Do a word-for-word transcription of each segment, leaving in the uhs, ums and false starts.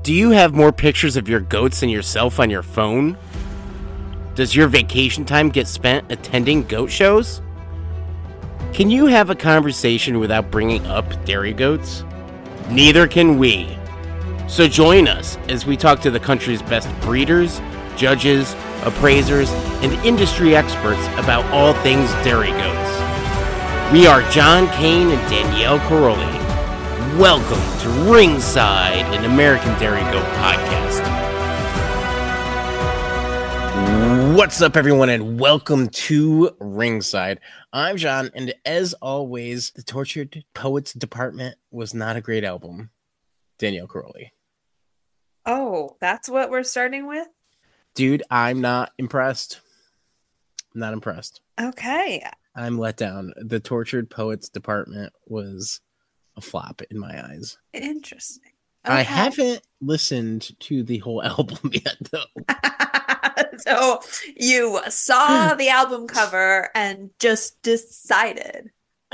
Do you have more pictures of your goats than yourself on your phone? Does your vacation time get spent attending goat shows? Can you have a conversation without bringing up dairy goats? Neither can we. So join us as we talk to the country's best breeders, judges, appraisers, and industry experts about all things dairy goats. We are John Kane and Danielle Caroli. Welcome to Ringside, an American Dairy Goat podcast. What's up, everyone, and welcome to Ringside. I'm John, and as always, the Tortured Poets Department was not a great album. Danielle Caroli. Oh, that's what we're starting with? Dude, I'm not impressed. I'm not impressed. Okay. I'm let down. The Tortured Poets Department was a flop in my eyes. Interesting. Okay. I haven't listened to the whole album yet, though. So you saw the album cover and just decided.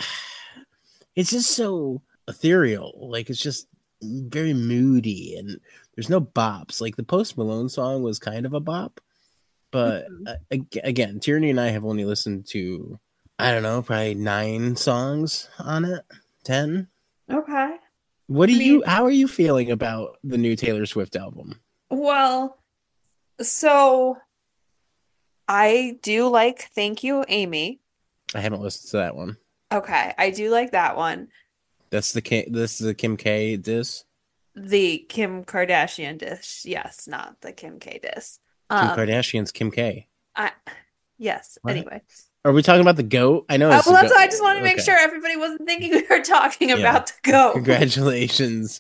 It's just so ethereal. Like, it's just very moody, and there's no bops. Like, the Post Malone song was kind of a bop, but mm-hmm. uh, again, Tierney and I have only listened to, I don't know, probably nine songs on it. Ten. Okay. What do I mean, you, how are you feeling about the new Taylor Swift album? Well, so I do like Thank You, Amy. I haven't listened to that one. Okay, I do like that one. That's the Kim, this is the Kim K diss? The Kim Kardashian diss. Yes, not the Kim K diss. Kim um, Kardashian's Kim K. I, yes, what? Anyway. Are we talking about the goat? I know. Uh, well, that's goat. why I just wanted to make okay. sure everybody wasn't thinking we were talking yeah. about the goat. Congratulations.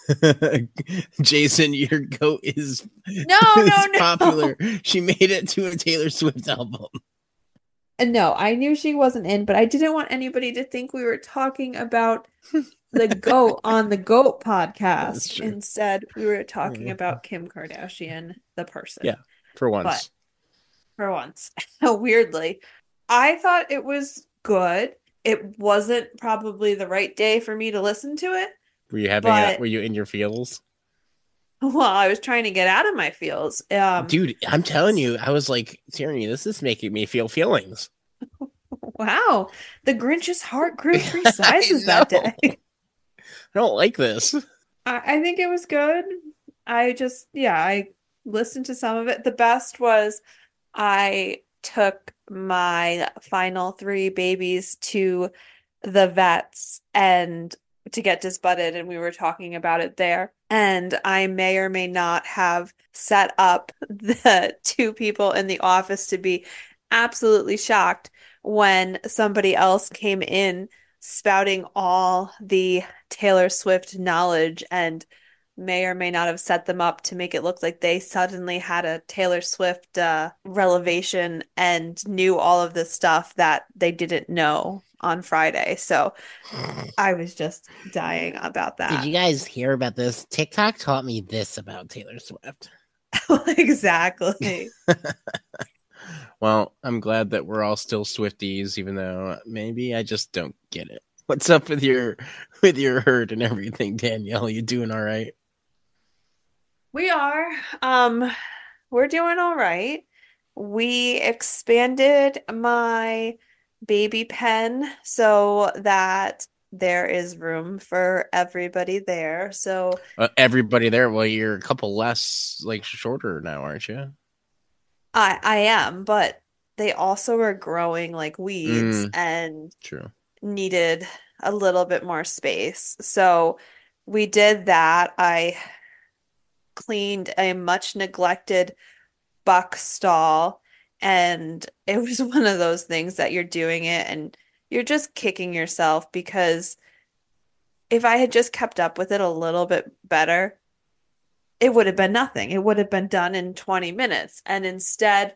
Jason, your goat is, no, is no, no. popular. She made it to a Taylor Swift album. No, I knew she wasn't in, but I didn't want anybody to think we were talking about the goat on the GOAT podcast. Instead, we were talking yeah. about Kim Kardashian, the person. Yeah, for once. But for once. Weirdly. I thought it was good. It wasn't probably the right day for me to listen to it. Were you having but, a, were you in your feels? Well, I was trying to get out of my feels. Um, Dude, I'm telling you, I was like, Tierney, this is making me feel feelings. Wow. The Grinch's heart grew three sizes that day. I don't like this. I, I think it was good. I just, yeah, I listened to some of it. The best was I took my final three babies to the vets and to get disbutted, and we were talking about it there. And I may or may not have set up the two people in the office to be absolutely shocked when somebody else came in spouting all the Taylor Swift knowledge and may or may not have set them up to make it look like they suddenly had a Taylor Swift uh, revelation and knew all of this stuff that they didn't know on Friday. So I was just dying about that. Did you guys hear about this? TikTok taught me this about Taylor Swift. Exactly. Well, I'm glad that we're all still Swifties, even though maybe I just don't get it. What's up with your with your herd and everything, Danielle? You doing all right? We are. Um, we're doing all right. We expanded my baby pen so that there is room for everybody there. So uh, everybody there. Well, you're a couple less like shorter now, aren't you? I I am, but they also are growing like weeds mm, and true. needed a little bit more space. So we did that. I cleaned a much neglected buck stall, and it was one of those things that you're doing it and you're just kicking yourself, because if I had just kept up with it a little bit better, it would have been nothing. It would have been done in twenty minutes. And instead,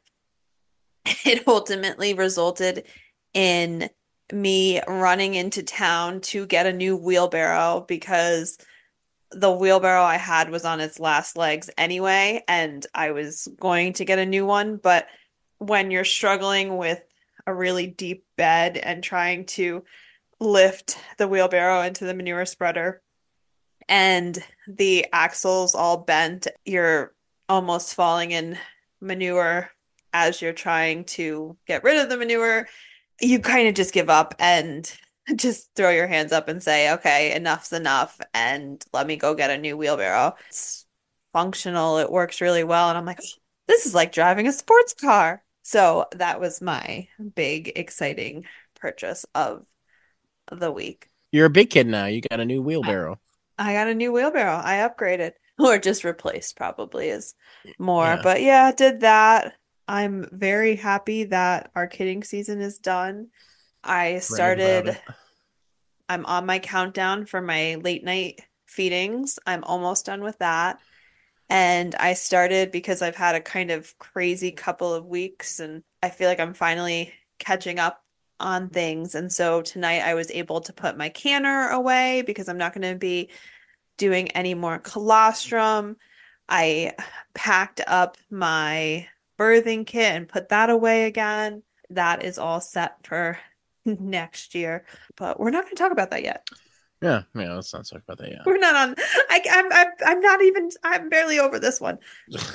it ultimately resulted in me running into town to get a new wheelbarrow, because the wheelbarrow I had was on its last legs anyway, and I was going to get a new one. But when you're struggling with a really deep bed and trying to lift the wheelbarrow into the manure spreader, and the axle's all bent. You're almost falling in manure as you're trying to get rid of the manure. You kind of just give up and just throw your hands up and say, okay, enough's enough, and let me go get a new wheelbarrow. It's functional, it works really well. And I'm like, this is like driving a sports car. So that was my big, exciting purchase of the week. You're a big kid now. You got a new I, wheelbarrow. I got a new wheelbarrow. I upgraded, or just replaced, probably is more. Yeah, But yeah, did that. I'm very happy that our kidding season is done. I brag about started, it. I'm on my countdown for my late night feedings. I'm almost done with that. And I started because I've had a kind of crazy couple of weeks and I feel like I'm finally catching up on things. And so tonight I was able to put my canner away because I'm not going to be doing any more colostrum. I packed up my birthing kit and put that away again. That is all set for next year, but we're not going to talk about that yet. Yeah, yeah. Let's not talk about that We're not on. I, I'm, I'm, I'm not even. I'm barely over this one. yet.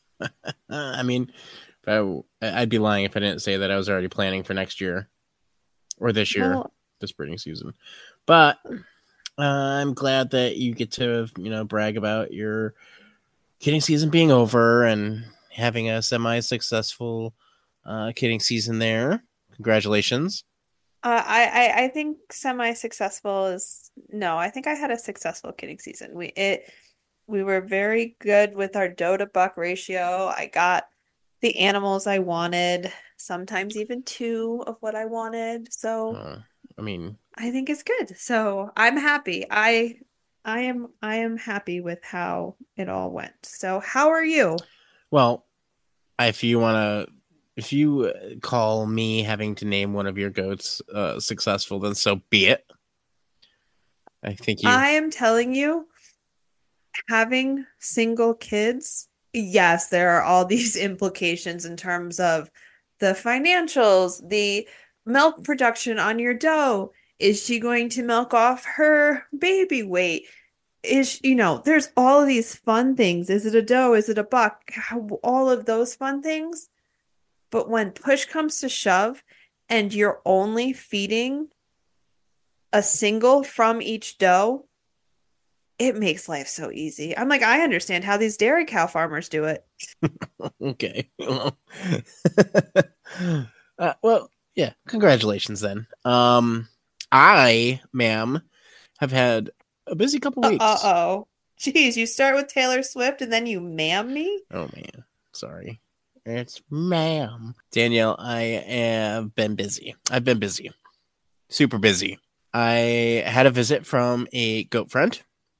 I mean, I, I'd be lying if I didn't say that I was already planning for next year or this year, Well, this breeding season. But uh, I'm glad that you get to, you know, brag about your kidding season being over and having a semi-successful uh, kidding season there. Congratulations. uh, I, I, I think semi-successful is no. I think I had a successful kidding season. We it we were very good with our doe to buck ratio. I got the animals I wanted, sometimes even two of what I wanted. So Uh, I mean, I think it's good. So I'm happy. I I am I am happy with how it all went. So how are you? well, if you want to, if you uh, call me having to name one of your goats uh, successful, then so be it. I think you. I am telling you, having single kids, yes, there are all these implications in terms of the financials, the milk production on your dough. Is she going to milk off her baby weight? Is, you know, there's all of these fun things. Is it a doe? Is it a buck? How, all of those fun things. But when push comes to shove and you're only feeding a single from each doe, it makes life so easy. I'm like, I understand how these dairy cow farmers do it. Okay. Well, uh, well, yeah. Congratulations, then. Um, I, ma'am, have had a busy couple weeks. Uh-oh. Geez, you start with Taylor Swift and then you ma'am me? Oh man, sorry. It's ma'am. Danielle, I have been busy. I've been busy. Super busy. I had a visit from a goat friend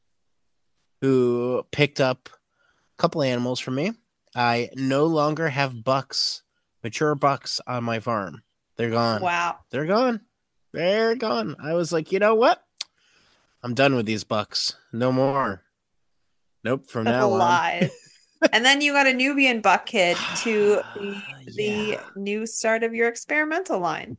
who picked up a couple animals for me. I no longer have bucks, mature bucks on my farm. They're gone. Wow. They're gone. They're gone. I was like, you know what? I'm done with these bucks. No more. Nope, from That's a now on. lie. And then you got a Nubian buck kid to be the Yeah. new start of your experimental line.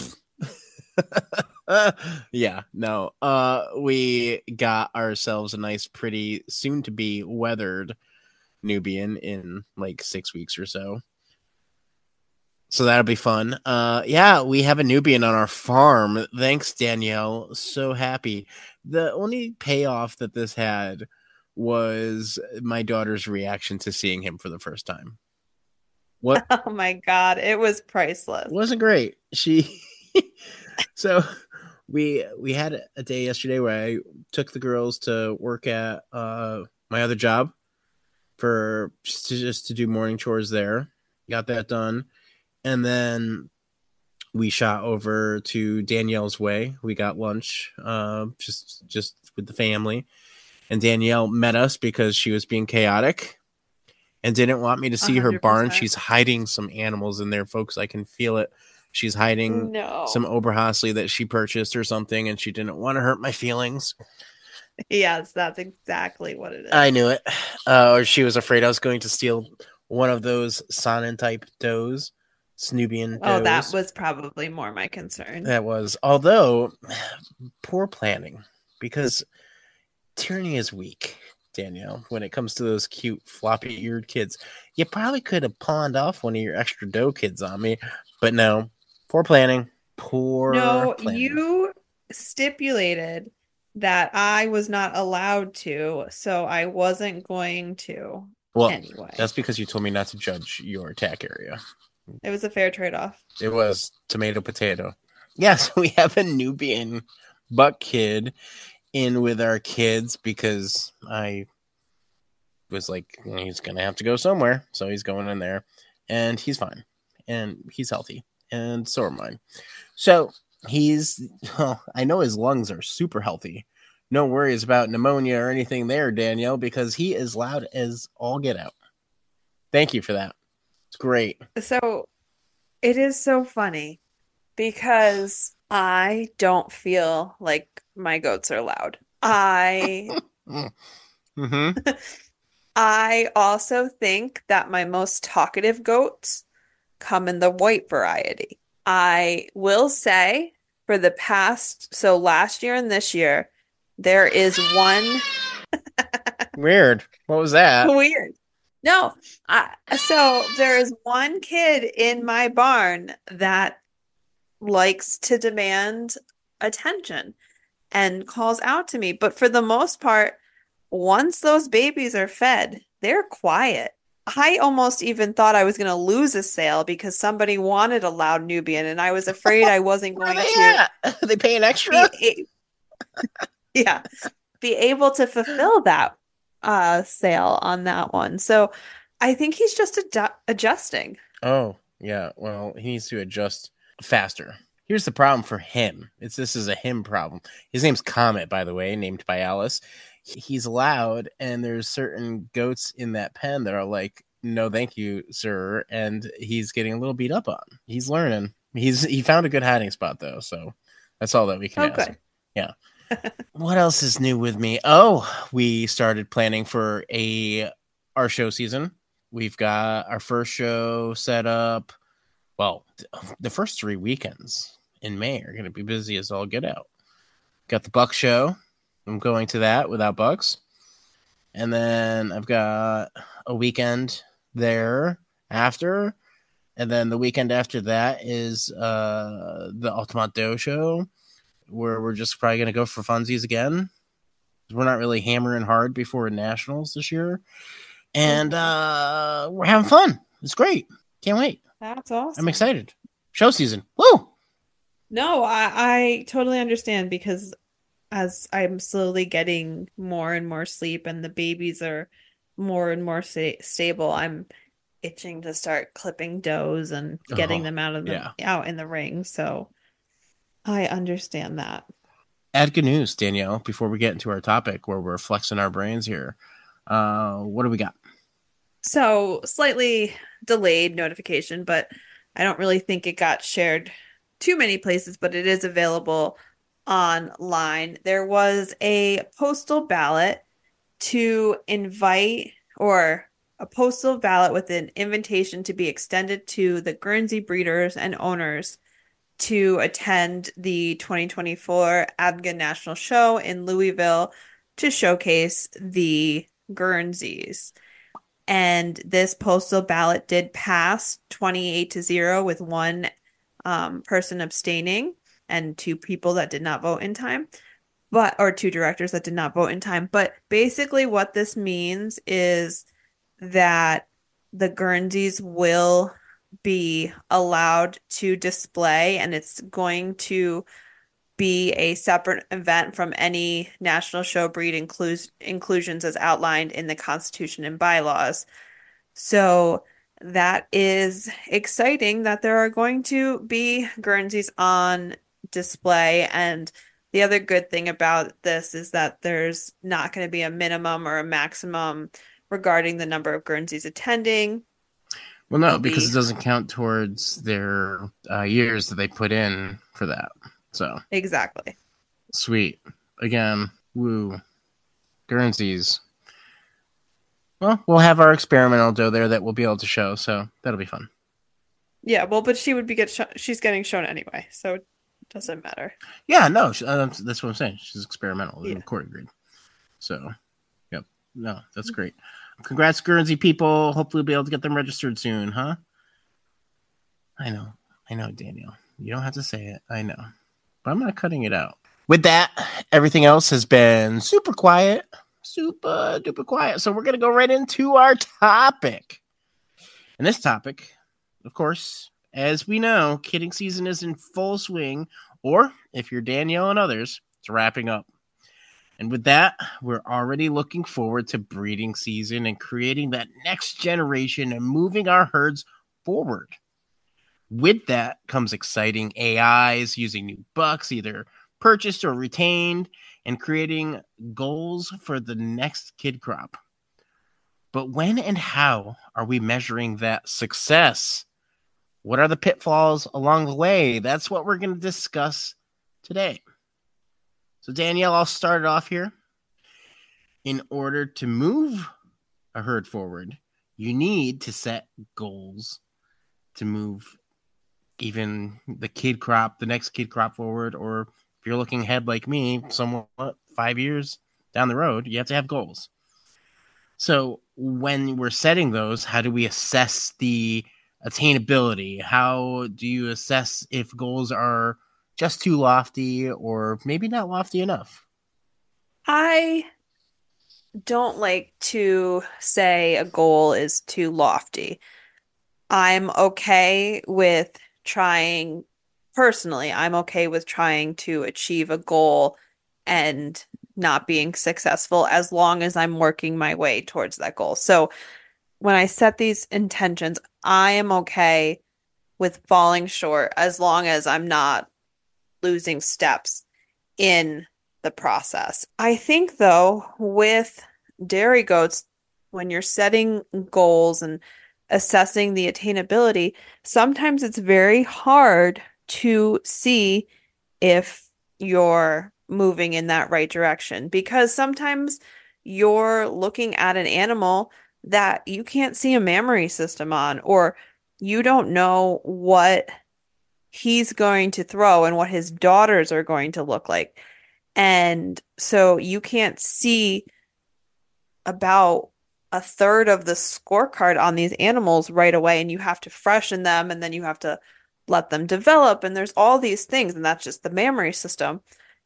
uh, yeah, no. Uh we got ourselves a nice pretty soon to be weathered Nubian in like six weeks or so. So that'll be fun. Uh yeah, we have a Nubian on our farm. Thanks, Danielle. So happy. The only payoff that this had was my daughter's reaction to seeing him for the first time. What Oh my God, it was priceless. wasn't great. She so we we had a day yesterday where I took the girls to work at uh my other job for just to, just to do morning chores there. Got that done. And then we shot over to Danielle's way. We got lunch, uh, just just with the family. And Danielle met us because she was being chaotic and didn't want me to A see her hundred barn. percent. She's hiding some animals in there, folks. I can feel it. She's hiding some No. Oberhasli that she purchased or something, and she didn't want to hurt my feelings. Yes, that's exactly what it I is. knew it. Uh, or she was afraid I was going to steal one of those Sonnen type does, Snubian Oh, that does. was probably more my concern. That was, although, poor planning, because tyranny is weak, Danielle, when it comes to those cute floppy-eared kids. You probably could have pawned off one of your extra dough kids on me, but no. Poor planning. Poor No, planning. you stipulated that I was not allowed to, so I wasn't going to Well, anyway. that's because you told me not to judge your attack area. It was a fair trade-off. It was tomato potato. Yeah, so we have a Nubian buck kid in with our kids because I was like, he's going to have to go somewhere. So he's going in there and he's fine and he's healthy and so are mine. So he's, well, I know his lungs are super healthy. No worries about pneumonia or anything there, Danielle, because he is loud as all get out. Thank you for that. It's great. So it is so funny because I don't feel like my goats are loud. I Mm-hmm. I also think that my most talkative goats come in the white variety. I will say for the past, so last year and this year, there is one Weird. What was that? weird. No, I, so there is one kid in my barn that likes to demand attention and calls out to me. But for the most part, once those babies are fed, they're quiet. I almost even thought I was going to lose a sale because somebody wanted a loud Nubian and I was afraid I wasn't Where are going they to at? Are they paying extra? be yeah, be able to fulfill that uh sale on that one. So I think he's just ad adjusting. Oh, yeah. Well, he needs to adjust faster. Here's the problem for him. It's this is a him problem. His name's Comet, by the way, named by Alice. He's loud, and there's certain goats in that pen that are like, "No, thank you, sir," and he's getting a little beat up on. He's learning. He's he found a good hiding spot though, so that's all that we can Oh, ask. good. Yeah. What else is new with me? Oh, we started planning for a our show season. We've got our first show set up. Well, the first three weekends in May are going to be busy as all get out. Got the Buck show. I'm going to that without Bucks. And then I've got a weekend there after. And then the weekend after that is uh, the Altamont Doe show, where we're just probably going to go for funsies again. We're not really hammering hard before nationals this year. And uh, we're having fun. It's great. Can't wait. That's I'm awesome. excited. Show season. Woo! No, I, I totally understand because as I'm slowly getting more and more sleep and the babies are more and more sta stable, I'm itching to start clipping does and getting Oh, them out of the yeah. out in the ring. So I understand that. Add good news, Danielle, before we get into our topic where we're flexing our brains here. Uh, what do we got? So slightly delayed notification, but I don't really think it got shared too many places, but it is available online. There was a postal ballot to invite or a postal ballot with an invitation to be extended to the Guernsey breeders and owners to attend the twenty twenty-four ADGA National Show in Louisville to showcase the Guernseys. And this postal ballot did pass twenty-eight to zero with one um, person abstaining and two people that did not vote in time, but or two directors that did not vote in time. But basically, what this means is that the Guernseys will be allowed to display, and it's going to be a separate event from any national show breed inclus inclusions as outlined in the Constitution and bylaws. So that is exciting that there are going to be Guernseys on display. And the other good thing about this is that there's not going to be a minimum or a maximum regarding the number of Guernseys attending. Well, no, There'll because be it doesn't count towards their uh, years that they put in for that. So exactly. sweet. Again, woo. Guernseys. Well, we'll have our experimental dough there that we'll be able to show, so that'll be fun. Yeah, well, but she would be get sho she's getting shown anyway, so it doesn't matter. Yeah, no, uh, that's what I'm saying. She's experimental. Yeah. Corey agreed. So, yep. No, that's great. Congrats, Guernsey people. Hopefully, we'll be able to get them registered soon, huh? I know. I know, Daniel. You don't have to say it. I know. But I'm not cutting it out. With that, everything else has been super quiet. Super duper quiet. So we're going to go right into our topic. And this topic, of course, as we know, kidding season is in full swing. Or, if you're Danielle and others, it's wrapping up. And with that, we're already looking forward to breeding season and creating that next generation and moving our herds forward. With that comes exciting A Is using new bucks, either purchased or retained, and creating goals for the next kid crop. But when and how are we measuring that success? What are the pitfalls along the way? That's what we're going to discuss today. So, Danielle, I'll start it off here. In order to move a herd forward, you need to set goals to move even the kid crop, the next kid crop forward, or if you're looking ahead like me, somewhat five years down the road, you have to have goals. So when we're setting those, how do we assess the attainability? How do you assess if goals are just too lofty or maybe not lofty enough? I don't like to say a goal is too lofty. I'm okay with trying, personally, I'm okay with trying to achieve a goal and not being successful as long as I'm working my way towards that goal. So when I set these intentions, I am okay with falling short as long as I'm not losing steps in the process. I think, though, with dairy goats, when you're setting goals and assessing the attainability, sometimes it's very hard to see if you're moving in that right direction because sometimes you're looking at an animal that you can't see a mammary system on, or you don't know what he's going to throw and what his daughters are going to look like. And so you can't see about a third of the scorecard on these animals right away, and you have to freshen them and then you have to let them develop. And there's all these things, and that's just the mammary system.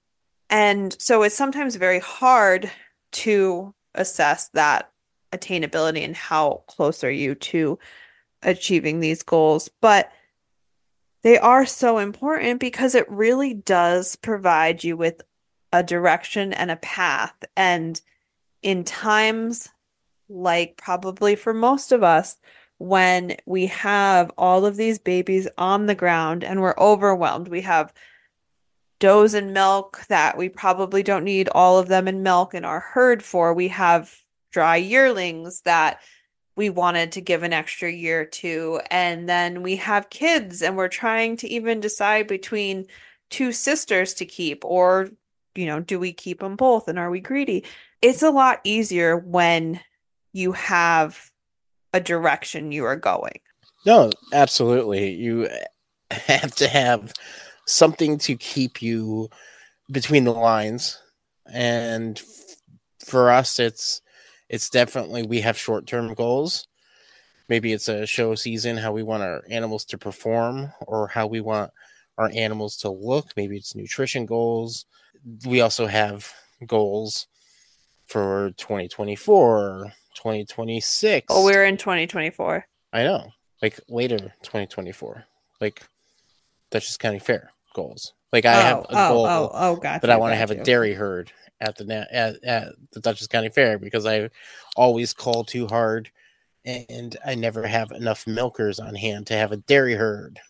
And so it's sometimes very hard to assess that attainability and how close are you to achieving these goals. But they are so important because it really does provide you with a direction and a path. And in times like probably for most of us, when we have all of these babies on the ground and we're overwhelmed, we have does in milk that we probably don't need all of them in milk in our herd for. We have dry yearlings that we wanted to give an extra year to. And then we have kids and we're trying to even decide between two sisters to keep, or, you know, do we keep them both and are we greedy? It's a lot easier when you have a direction you are going. No, absolutely. You have to have something to keep you between the lines. And f- for us, it's it's definitely, we have short-term goals. Maybe it's a show season, how we want our animals to perform or how we want our animals to look. Maybe it's nutrition goals. We also have goals for twenty twenty-four, twenty twenty-six. Oh, we're in twenty twenty-four. I know. Like later twenty twenty-four. Like Dutchess County Fair goals. Like I Oh, have a oh, goal oh, oh, gotcha, that I want to have gotcha. a dairy herd at the na- at, at the Dutchess County Fair because I always call too hard and I never have enough milkers on hand to have a dairy herd.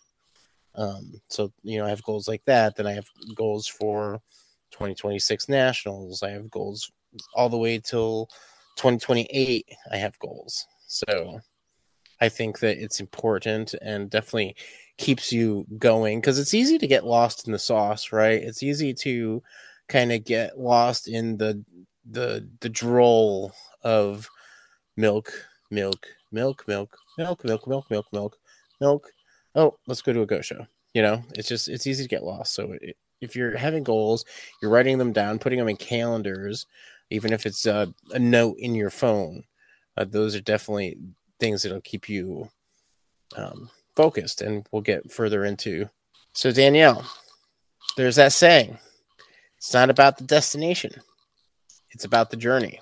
Um, so, you know, I have goals like that. Then I have goals for twenty twenty-six nationals. I have goals all the way till twenty twenty-eight. I have goals. So I think that it's important and definitely keeps you going because it's easy to get lost in the sauce, right? It's easy to kind of get lost in the the the droll of milk, milk, milk, milk, milk, milk, milk, milk, milk, milk. Oh, let's go to a go show. You know, it's just it's easy to get lost. So it, if you're having goals, you're writing them down, putting them in calendars, even if it's a, a note in your phone. Uh, those are definitely things that'll keep you um, focused, and we'll get further into. So, Danielle, there's that saying, it's not about the destination, it's about the journey.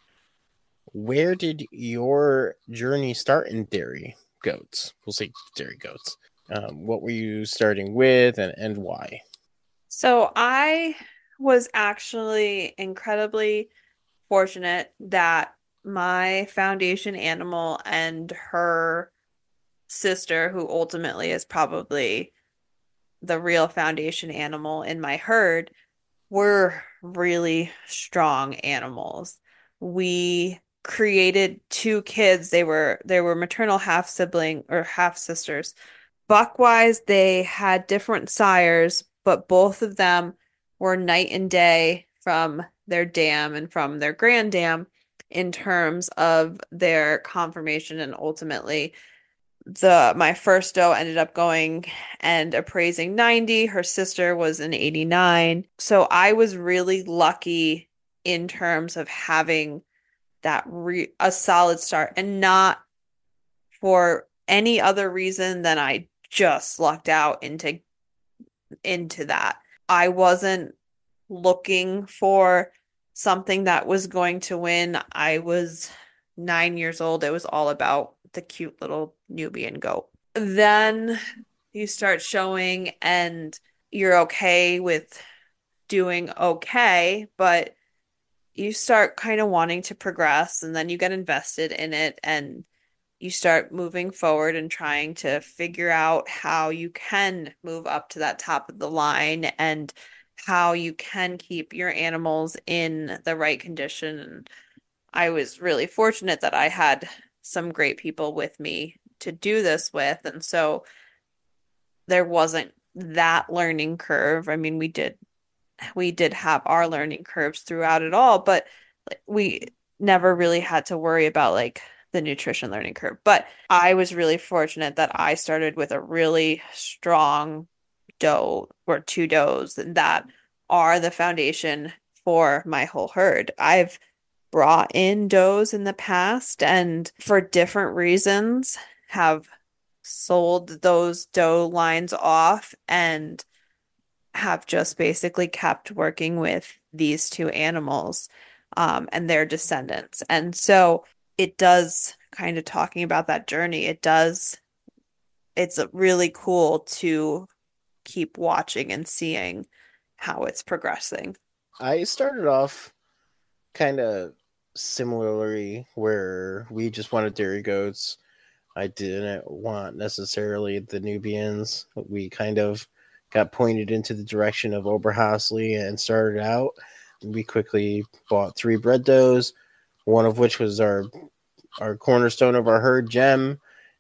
Where did your journey start in dairy goats? We'll say dairy goats. Um, what were you starting with, and, and why? So I was actually incredibly fortunate that my foundation animal and her sister, who ultimately is probably the real foundation animal in my herd, were really strong animals. We created two kids. They were they were maternal half sibling or half sisters. Buck-wise, they had different sires, but both of them were night and day from their dam and from their grand dam in terms of their conformation. And ultimately the my first doe ended up going and appraising ninety. Her sister was an eighty-nine. So I was really lucky in terms of having that re a solid start, and not for any other reason than I just lucked out into into that. I wasn't looking for something that was going to win. I was nine years old. It was all about the cute little Nubian goat. Then you start showing and you're okay with doing okay, but you start kind of wanting to progress, and then you get invested in it and you start moving forward and trying to figure out how you can move up to that top of the line and how you can keep your animals in the right condition. And I was really fortunate that I had some great people with me to do this with. And so there wasn't that learning curve. I mean, we did we did have our learning curves throughout it all, but we never really had to worry about like the nutrition learning curve. But I was really fortunate that I started with a really strong doe or two does that are the foundation for my whole herd. I've brought in does in the past and for different reasons have sold those doe lines off and have just basically kept working with these two animals um, and their descendants. And so it does kind of talking about that journey, it does, it's really cool to keep watching and seeing how it's progressing. I started off kind of similarly, where we just wanted dairy goats. I didn't want necessarily the Nubians. We kind of got pointed into the direction of Oberhasli and started out. We quickly bought three bred does, one of which was our our cornerstone of our herd, Gem,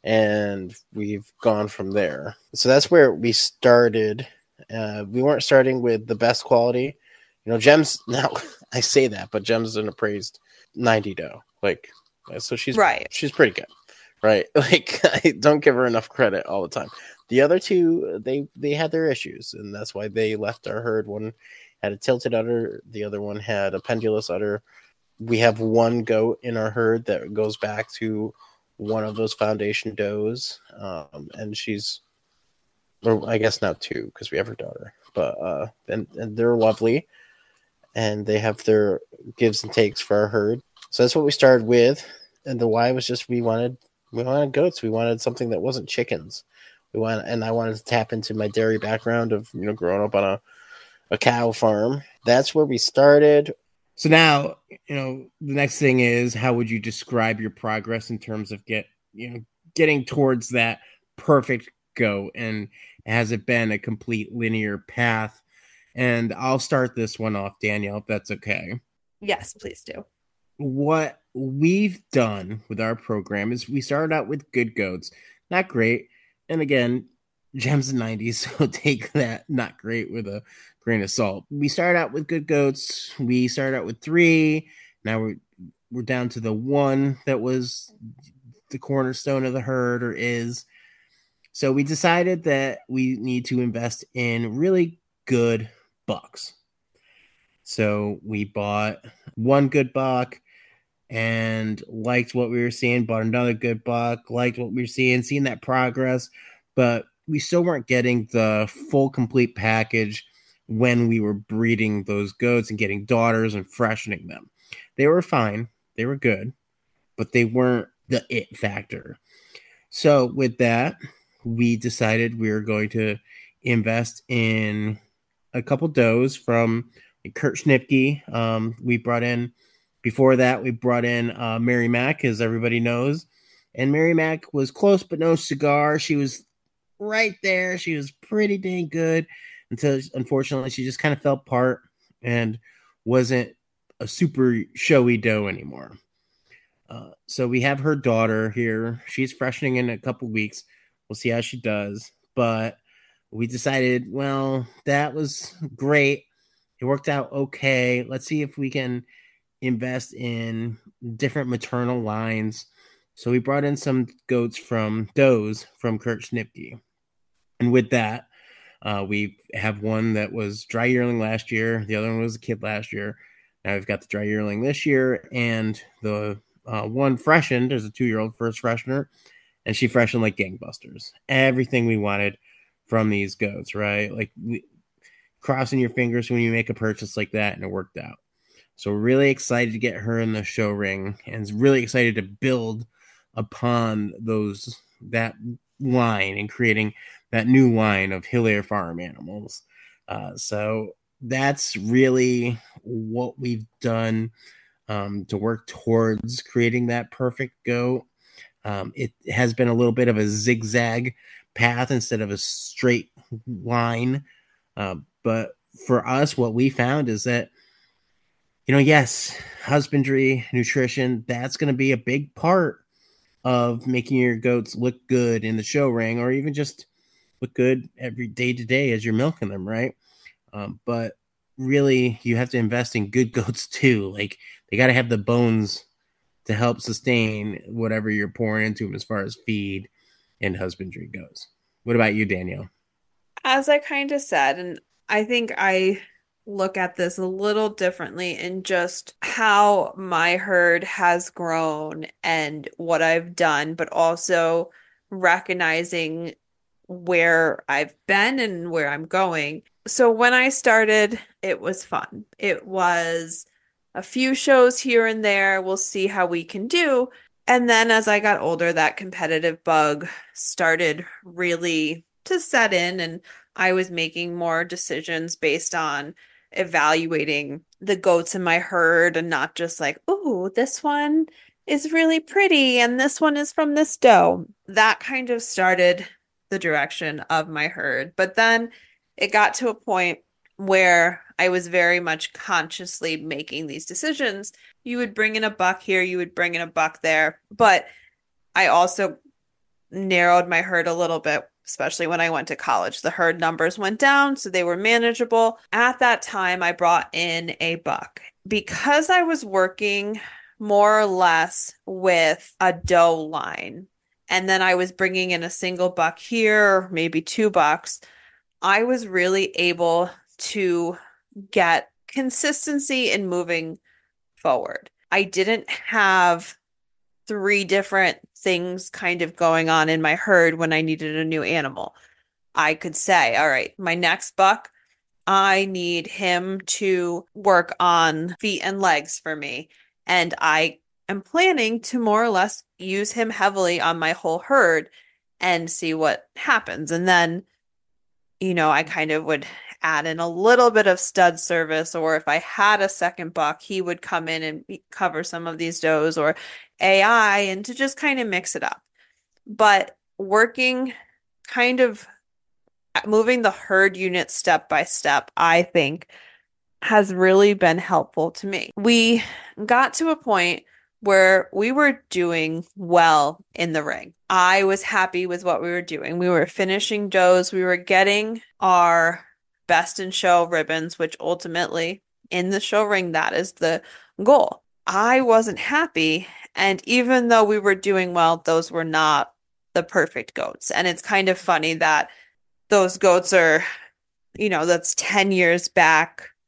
and we've gone from there. So that's where we started. Uh, we weren't starting with the best quality. You know, Gem's now I say that, but Gem's an appraised ninety doe. Like, so she's Right. she's pretty good, right? Like, I don't give her enough credit all the time. The other two, they they had their issues, and that's why they left our herd. One had a tilted udder, the other one had a pendulous udder. We have one goat in our herd that goes back to one of those foundation does, um, and she's, or I guess now two because we have her daughter, but uh, and, and they're lovely, and they have their gives and takes for our herd. So that's what we started with, and the why was just we wanted we wanted goats. We wanted something that wasn't chickens. We wanted, and I wanted to tap into my dairy background of, you know, growing up on a, a cow farm. That's where we started. So now, you know, the next thing is, how would you describe your progress in terms of get, you know, getting towards that perfect goat? And has it been a complete linear path? And I'll start this one off, Danielle, if that's okay. Yes, please do. What we've done with our program is we started out with good goats, not great. And again, Gems and nineties, so take that not great with a grain of salt. We started out with good goats. We started out with three. Now we're we're down to the one that was the cornerstone of the herd, or is. So we decided that we need to invest in really good bucks. So we bought one good buck and liked what we were seeing, bought another good buck, liked what we were seeing, seeing that progress, but we still weren't getting the full complete package when we were breeding those goats and getting daughters and freshening them. They were fine, they were good, but they weren't the it factor. So with that, we decided we were going to invest in a couple does from Kurt Schnipke. Um, we brought in, before that, we brought in uh, Mary Mack, as everybody knows. And Mary Mack was close, but no cigar. She was right there. She was pretty dang good until, unfortunately, she just kind of fell apart and wasn't a super showy doe anymore. Uh, so we have her daughter here. She's freshening in a couple weeks. We'll see how she does. But we decided, well, that was great. It worked out okay. Let's see if we can invest in different maternal lines. So we brought in some goats from does from Kurt Schnipke. And with that, uh, we have one that was dry yearling last year. The other one was a kid last year. Now we've got the dry yearling this year, and the uh, one freshened. There's a two-year-old first freshener, and she freshened like gangbusters. Everything we wanted from these goats, right? Like we, crossing your fingers when you make a purchase like that, and it worked out. So we're really excited to get her in the show ring, and really excited to build upon those that line and creating that new line of Hilaire Farm animals. Uh, so that's really what we've done um, to work towards creating that perfect goat. Um, it has been a little bit of a zigzag path instead of a straight line. Uh, but for us, what we found is that, you know, yes, husbandry, nutrition, that's going to be a big part of making your goats look good in the show ring, or even just look good every day to day as you're milking them, right? Um, but really, you have to invest in good goats too. Like, they got to have the bones to help sustain whatever you're pouring into them as far as feed and husbandry goes. What about you, Danielle? As I kind of said, and I think I look at this a little differently in just how my herd has grown and what I've done, but also recognizing where I've been and where I'm going. So when I started, it was fun. It was a few shows here and there. We'll see how we can do. And then as I got older, that competitive bug started really to set in, and I was making more decisions based on evaluating the goats in my herd and not just like, oh, this one is really pretty and this one is from this doe. That kind of started the direction of my herd. But then it got to a point where I was very much consciously making these decisions. You would bring in a buck here, you would bring in a buck there. But I also narrowed my herd a little bit, especially when I went to college. The herd numbers went down, so they were manageable. At that time, I brought in a buck. Because I was working more or less with a doe line, and then I was bringing in a single buck here, maybe two bucks, I was really able to get consistency in moving forward. I didn't have three different things kind of going on in my herd when I needed a new animal. I could say, all right, my next buck, I need him to work on feet and legs for me. And I am planning to more or less use him heavily on my whole herd and see what happens. And then, you know, I kind of would add in a little bit of stud service, or if I had a second buck, he would come in and cover some of these does, or A I, and to just kind of mix it up. But working kind of moving the herd unit step by step, I think has really been helpful to me. We got to a point where we were doing well in the ring. I was happy with what we were doing. We were finishing does. We were getting our best in show ribbons, which ultimately in the show ring, that is the goal. I wasn't happy. And even though we were doing well, those were not the perfect goats. And it's kind of funny that those goats are, you know, that's ten years back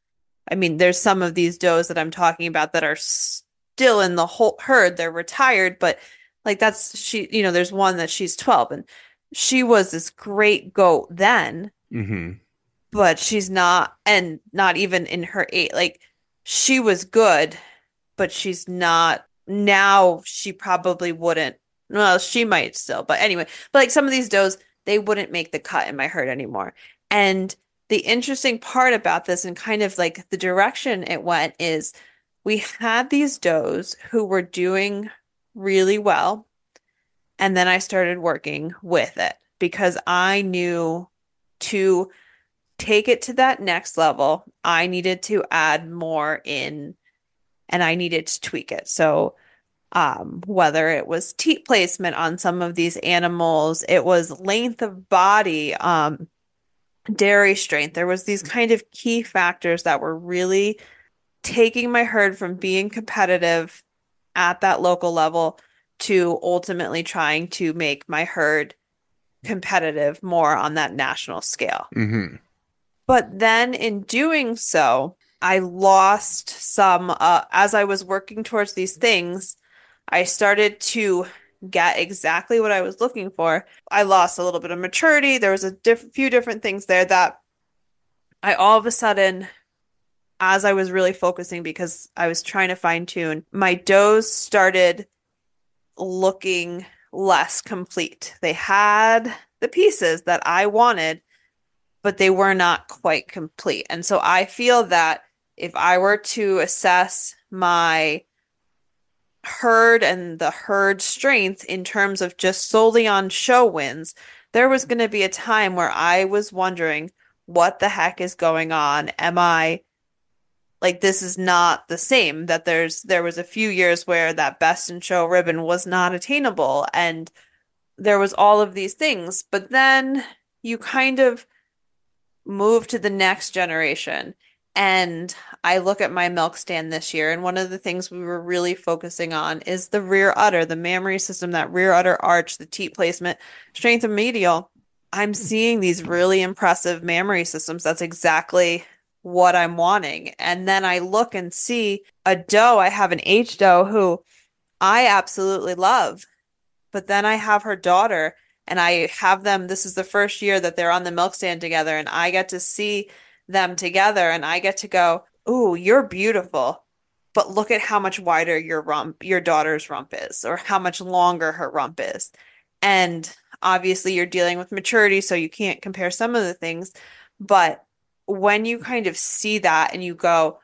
I mean, there's some of these does that I'm talking about that are still in the whole herd. They're retired, but like that's she, you know, there's one that she's twelve and she was this great goat then, Mm-hmm. but she's not, and not even in her eight. Like she was good, but she's not now. She probably wouldn't. Well, she might still, but anyway, but like some of these does, they wouldn't make the cut in my herd anymore. And the interesting part about this and kind of like the direction it went is we had these does who were doing really well. And then I started working with it because I knew to take it to that next level, I needed to add more in and I needed to tweak it. So, um, whether it was teat placement on some of these animals, it was length of body, um, dairy strength. There was these kind of key factors that were really taking my herd from being competitive at that local level to ultimately trying to make my herd competitive more on that national scale. Mm-hmm. But then in doing so, I lost some, uh, as I was working towards these things, I started to get exactly what I was looking for. I lost a little bit of maturity. There was a diff few different things there that I all of a sudden, as I was really focusing because I was trying to fine tune, my does started looking less complete. They had the pieces that I wanted, but they were not quite complete. And so I feel that if I were to assess my herd and the herd strength in terms of just solely on show wins, there was going to be a time where I was wondering, what the heck is going on? Am I like this is not the same that there's there was a few years where that best in show ribbon was not attainable and there was all of these things, but then you kind of move to the next generation. And I look at my milk stand this year, and one of the things we were really focusing on is the rear udder, the mammary system, that rear udder arch, the teat placement, strength of medial. I'm seeing these really impressive mammary systems. That's exactly what I'm wanting. And then I look and see a doe. I have an H doe who I absolutely love, but then I have her daughter and I have them. This is the first year that they're on the milk stand together, and I get to see them together, and I get to go, "Ooh, you're beautiful, but look at how much wider your rump, your daughter's rump is, or how much longer her rump is." And obviously, you're dealing with maturity, so you can't compare some of the things. But when you kind of see that and you go,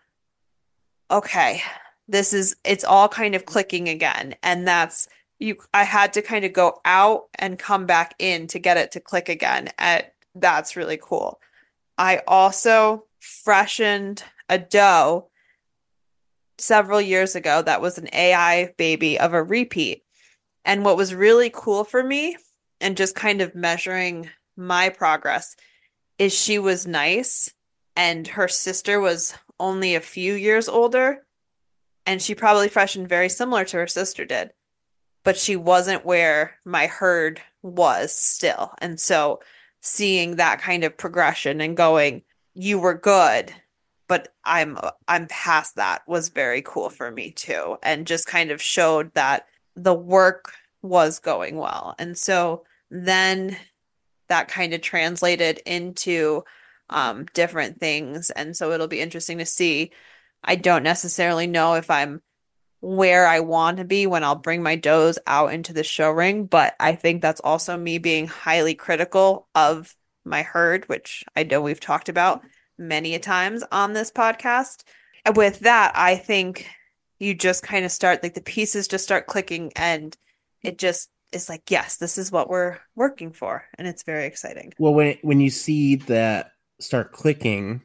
"Okay, this is," it's all kind of clicking again, and that's you. I had to kind of go out and come back in to get it to click again. At that's really cool. I also freshened a doe several years ago that was an A I baby of a repeat. And what was really cool for me and just kind of measuring my progress is she was nice and her sister was only a few years older and she probably freshened very similar to her sister did, but she wasn't where my herd was still. And so seeing that kind of progression and going, you were good, but I'm I'm past that was very cool for me too. And just kind of showed that the work was going well. And so then that kind of translated into um, different things. And so it'll be interesting to see. I don't necessarily know if I'm where I want to be when I'll bring my does out into the show ring, but I think that's also me being highly critical of my herd, which I know we've talked about many a times on this podcast. With that, I think you just kind of start, like the pieces just start clicking and it just is like, yes, this is what we're working for. And it's very exciting. Well, when it, when you see that start clicking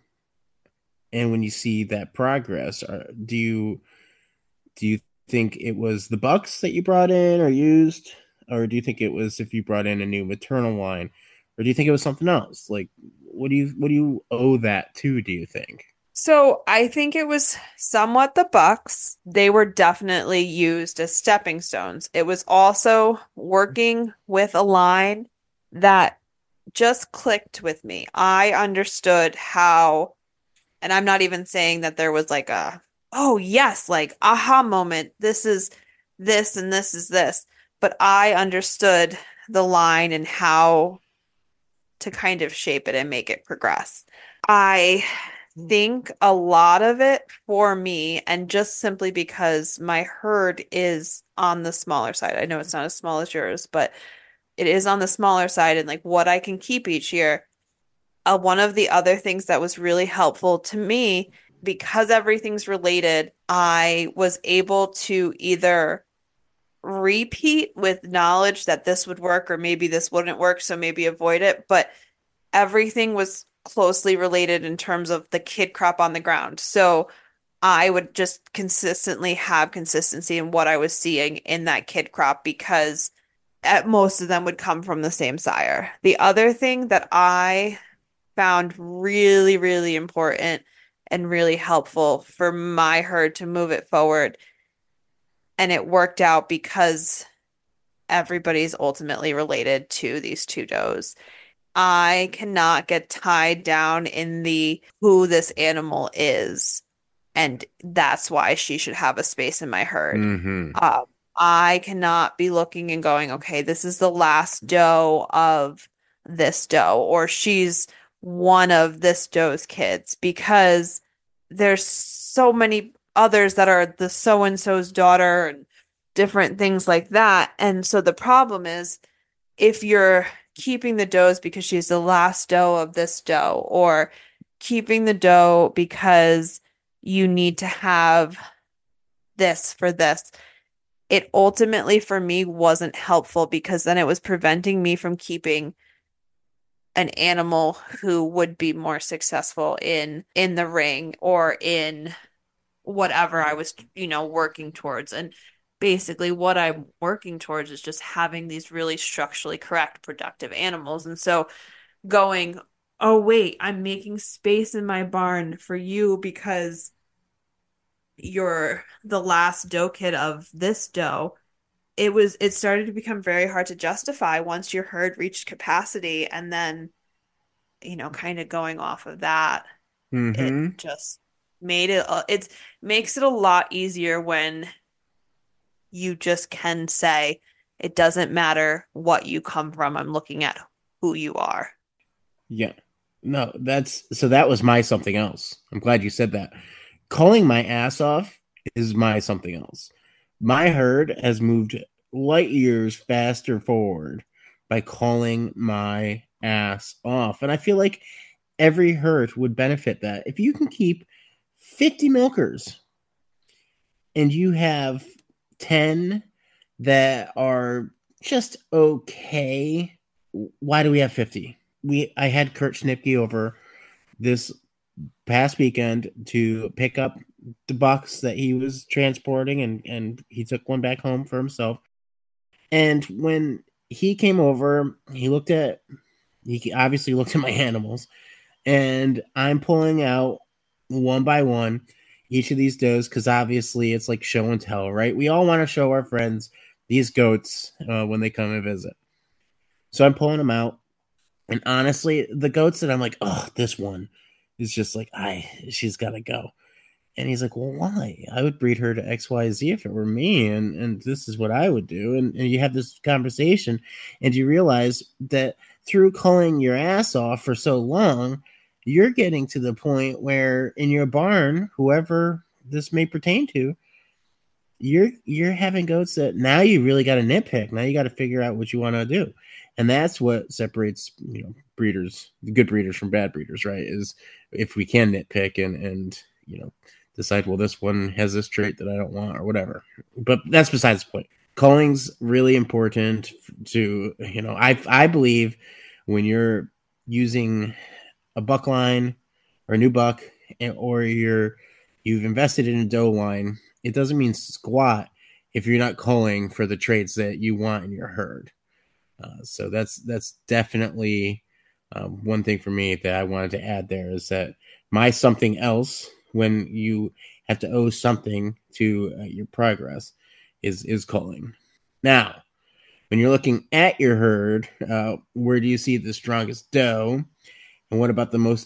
and when you see that progress, are, do you do you think it was the bucks that you brought in or used, or do you think it was if you brought in a new maternal line, or do you think it was something else? Like, what do you what do you owe that to, do you think? So I think it was somewhat the bucks. They were definitely used as stepping stones. It was also working with a line that just clicked with me. I understood how And I'm not even saying that there was like a, oh yes, like aha moment. This is this and this is this. But I understood the line and how to kind of shape it and make it progress. I think a lot of it for me, and just simply because my herd is on the smaller side. I know it's not as small as yours, but it is on the smaller side, and like what I can keep each year. Uh, one of the other things that was really helpful to me, because everything's related, I was able to either repeat with knowledge that this would work or maybe this wouldn't work, so maybe avoid it. But everything was closely related in terms of the kid crop on the ground. So I would just consistently have consistency in what I was seeing in that kid crop because at most of them would come from the same sire. The other thing that I found really, really important and really helpful for my herd to move it forward, and it worked out because everybody's ultimately related to these two does. I cannot get tied down in the who this animal is, and that's why she should have a space in my herd. Mm-hmm. Uh, I cannot be looking and going, okay, this is the last doe of this doe, or she's one of this doe's kids, because there's so many others that are the so and so's daughter and different things like that. And so the problem is if you're keeping the does because she's the last doe of this doe, or keeping the doe because you need to have this for this, it ultimately for me wasn't helpful, because then it was preventing me from keeping an animal who would be more successful in in the ring or in whatever I was, you know, working towards. And basically what I'm working towards is just having these really structurally correct, productive animals. And so going, oh, wait, I'm making space in my barn for you because you're the last doe kid of this doe. It was, it started to become very hard to justify once your herd reached capacity. And then, you know, kind of going off of that, it Mm-hmm. just made it, uh, it makes it a lot easier when you just can say, it doesn't matter what you come from. I'm looking at who you are. Yeah. No, that's so that was my something else. I'm glad you said that. Calling my ass off is my something else. My herd has moved light years faster forward by calling my ass off. And I feel like every herd would benefit that. If you can keep fifty milkers and you have ten that are just okay, why do we have fifty? We I had Kurt Schnipke over this past weekend to pick up the bucks that he was transporting, and and he took one back home for himself. And when he came over, he looked at he obviously looked at my animals, and I'm pulling out one by one each of these does, because obviously it's like show and tell, right? We all want to show our friends these goats uh, when they come and visit. So I'm pulling them out, and honestly, the goats that I'm like, oh, this one is just like, I, she's got to go. And he's like, well, why? I would breed her to X Y Z if it were me, and and this is what I would do. And, and you have this conversation, and you realize that through calling your ass off for so long, you're getting to the point where in your barn, whoever this may pertain to, you're you're having goats that now you really got to nitpick. Now you got to figure out what you want to do. And that's what separates, you know, breeders, good breeders from bad breeders, right? Is if we can nitpick and and you know, decide, well, this one has this trait that I don't want or whatever. But that's besides the point. Calling's really important to, you know, I I believe when you're using a buck line or a new buck, or you're you've invested in a doe line, it doesn't mean squat if you're not calling for the traits that you want in your herd. Uh, so that's that's definitely um, one thing for me that I wanted to add there, is that my something else, when you have to owe something to uh, your progress, is is calling. Now, when you're looking at your herd, uh, where do you see the strongest doe, and what about the most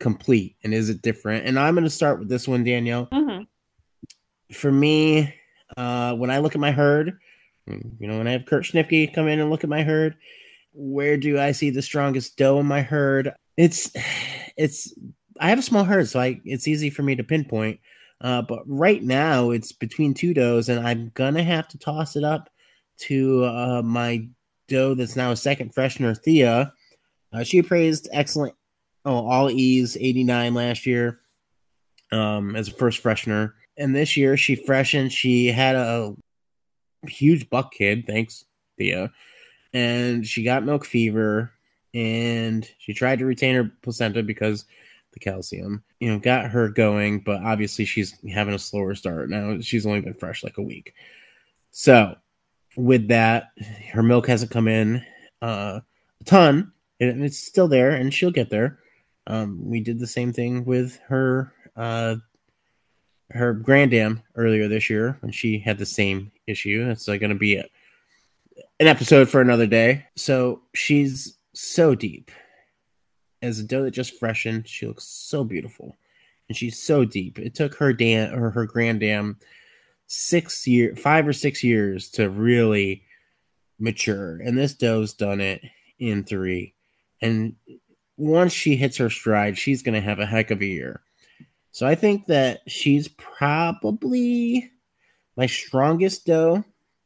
complete and is it different? And I'm going to start with this one, Danielle. Mm-hmm. For me, uh, when I look at my herd, you know, when I have Kurt Schnipke come in and look at my herd, where do I see the strongest doe in my herd? It's, it's, I have a small herd, so I, it's easy for me to pinpoint. Uh, but right now, it's between two does, and I'm gonna have to toss it up to uh, my doe that's now a second freshener, Thea. Uh, she appraised excellent, oh, all E's eighty-nine last year um, as a first freshener, and this year she freshened. She had a huge buck kid, thanks Thea, and she got milk fever, and she tried to retain her placenta because the calcium, you know, got her going, but obviously she's having a slower start now. She's only been fresh like a week. So with that, her milk hasn't come in uh, a ton, and it's still there, and she'll get there. Um, we did the same thing with her uh, her grandam earlier this year when she had the same issue. It's like going to be a, an episode for another day. So she's so deep. As a doe that just freshened, she looks so beautiful, and she's so deep. It took her dam or her grandam six year, five or six years to really mature, and this doe's done it in three. And once she hits her stride, she's going to have a heck of a year. So I think that she's probably my strongest doe,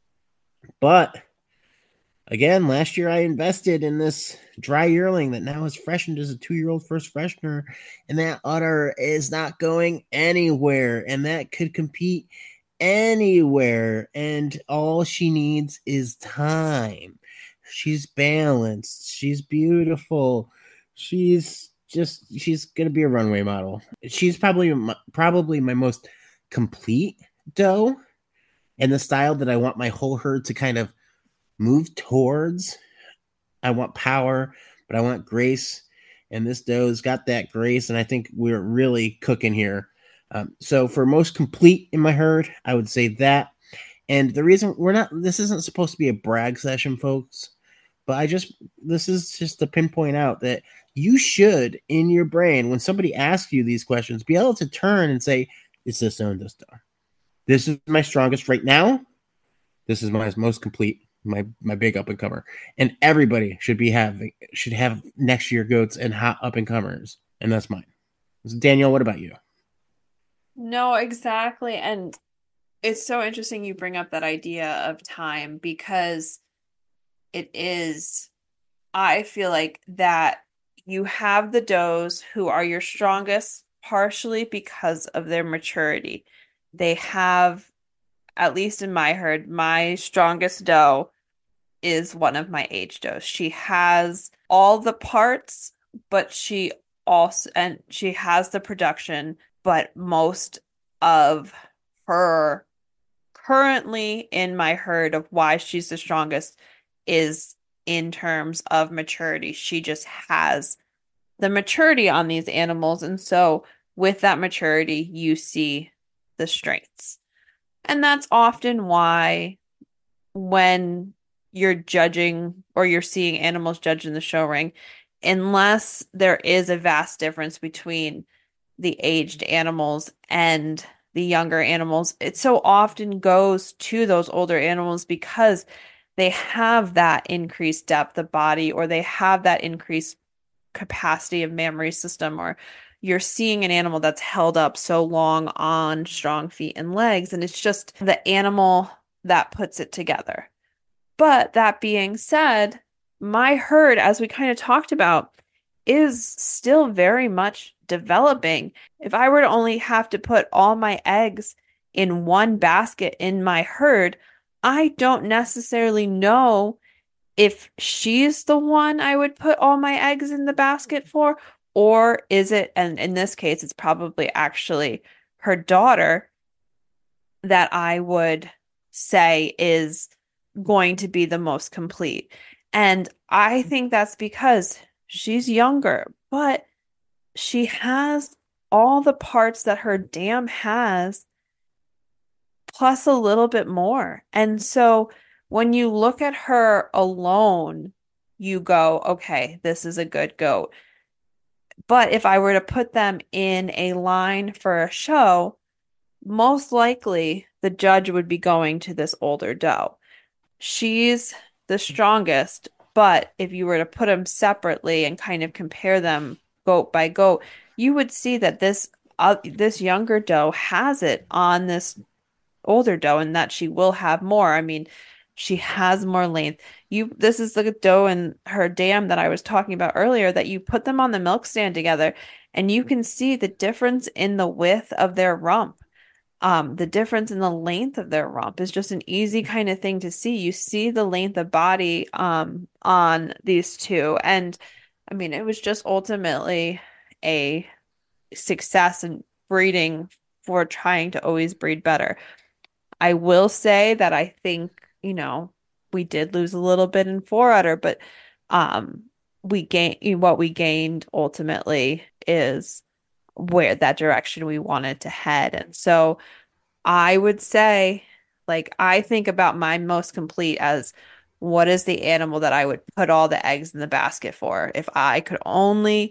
but again, last year I invested in this dry yearling that now is freshened as a two-year-old first freshener, and that udder is not going anywhere, and that could compete anywhere, and all she needs is time. She's balanced. She's beautiful. She's just, she's going to be a runway model. She's probably, my, probably my most complete doe, and the style that I want my whole herd to kind of move towards. I want power, but I want grace, and this doe's got that grace, and I think we're really cooking here. Um, so for most complete in my herd, I would say that. And the reason we're not, this isn't supposed to be a brag session, folks, but I just, this is just to pinpoint out that you should, in your brain, when somebody asks you these questions, be able to turn and say, it's this and this star. This is my strongest right now. This is my most complete. My my big up and comer, and everybody should be having should have next year goats and hot up and comers, and that's mine. So Danielle, what about you? No, exactly. And it's so interesting you bring up that idea of time, because it is, I feel like that you have the does who are your strongest partially because of their maturity. They have, at least in my herd, my strongest doe is one of my age does. She has all the parts, but she also, and she has the production, but most of her currently in my herd of why she's the strongest is in terms of maturity. She just has the maturity on these animals. And so with that maturity, you see the strengths. And that's often why when you're judging or you're seeing animals judged in the show ring, unless there is a vast difference between the aged animals and the younger animals, it so often goes to those older animals because they have that increased depth of body, or they have that increased capacity of mammary system, or you're seeing an animal that's held up so long on strong feet and legs, and it's just the animal that puts it together. But that being said, my herd, as we kind of talked about, is still very much developing. If I were to only have to put all my eggs in one basket in my herd, I don't necessarily know if she's the one I would put all my eggs in the basket for, or is it, and in this case, it's probably actually her daughter that I would say is going to be the most complete. And I think that's because she's younger, but she has all the parts that her dam has, plus a little bit more. And so when you look at her alone, you go, okay, this is a good goat. But if I were to put them in a line for a show, most likely the judge would be going to this older doe. She's the strongest, but if you were to put them separately and kind of compare them goat by goat, you would see that this uh, this younger doe has it on this older doe and that she will have more. I mean, she has more length. You this is the doe and her dam that I was talking about earlier that you put them on the milk stand together and you can see the difference in the width of their rump. Um, the difference in the length of their rump is just an easy kind of thing to see. You see the length of body um on these two. And I mean, it was just ultimately a success in breeding for trying to always breed better. I will say that I think, you know, we did lose a little bit in four udder, but um we gain what we gained ultimately is where that direction we wanted to head. And so I would say, like, I think about my most complete as what is the animal that I would put all the eggs in the basket for? If I could only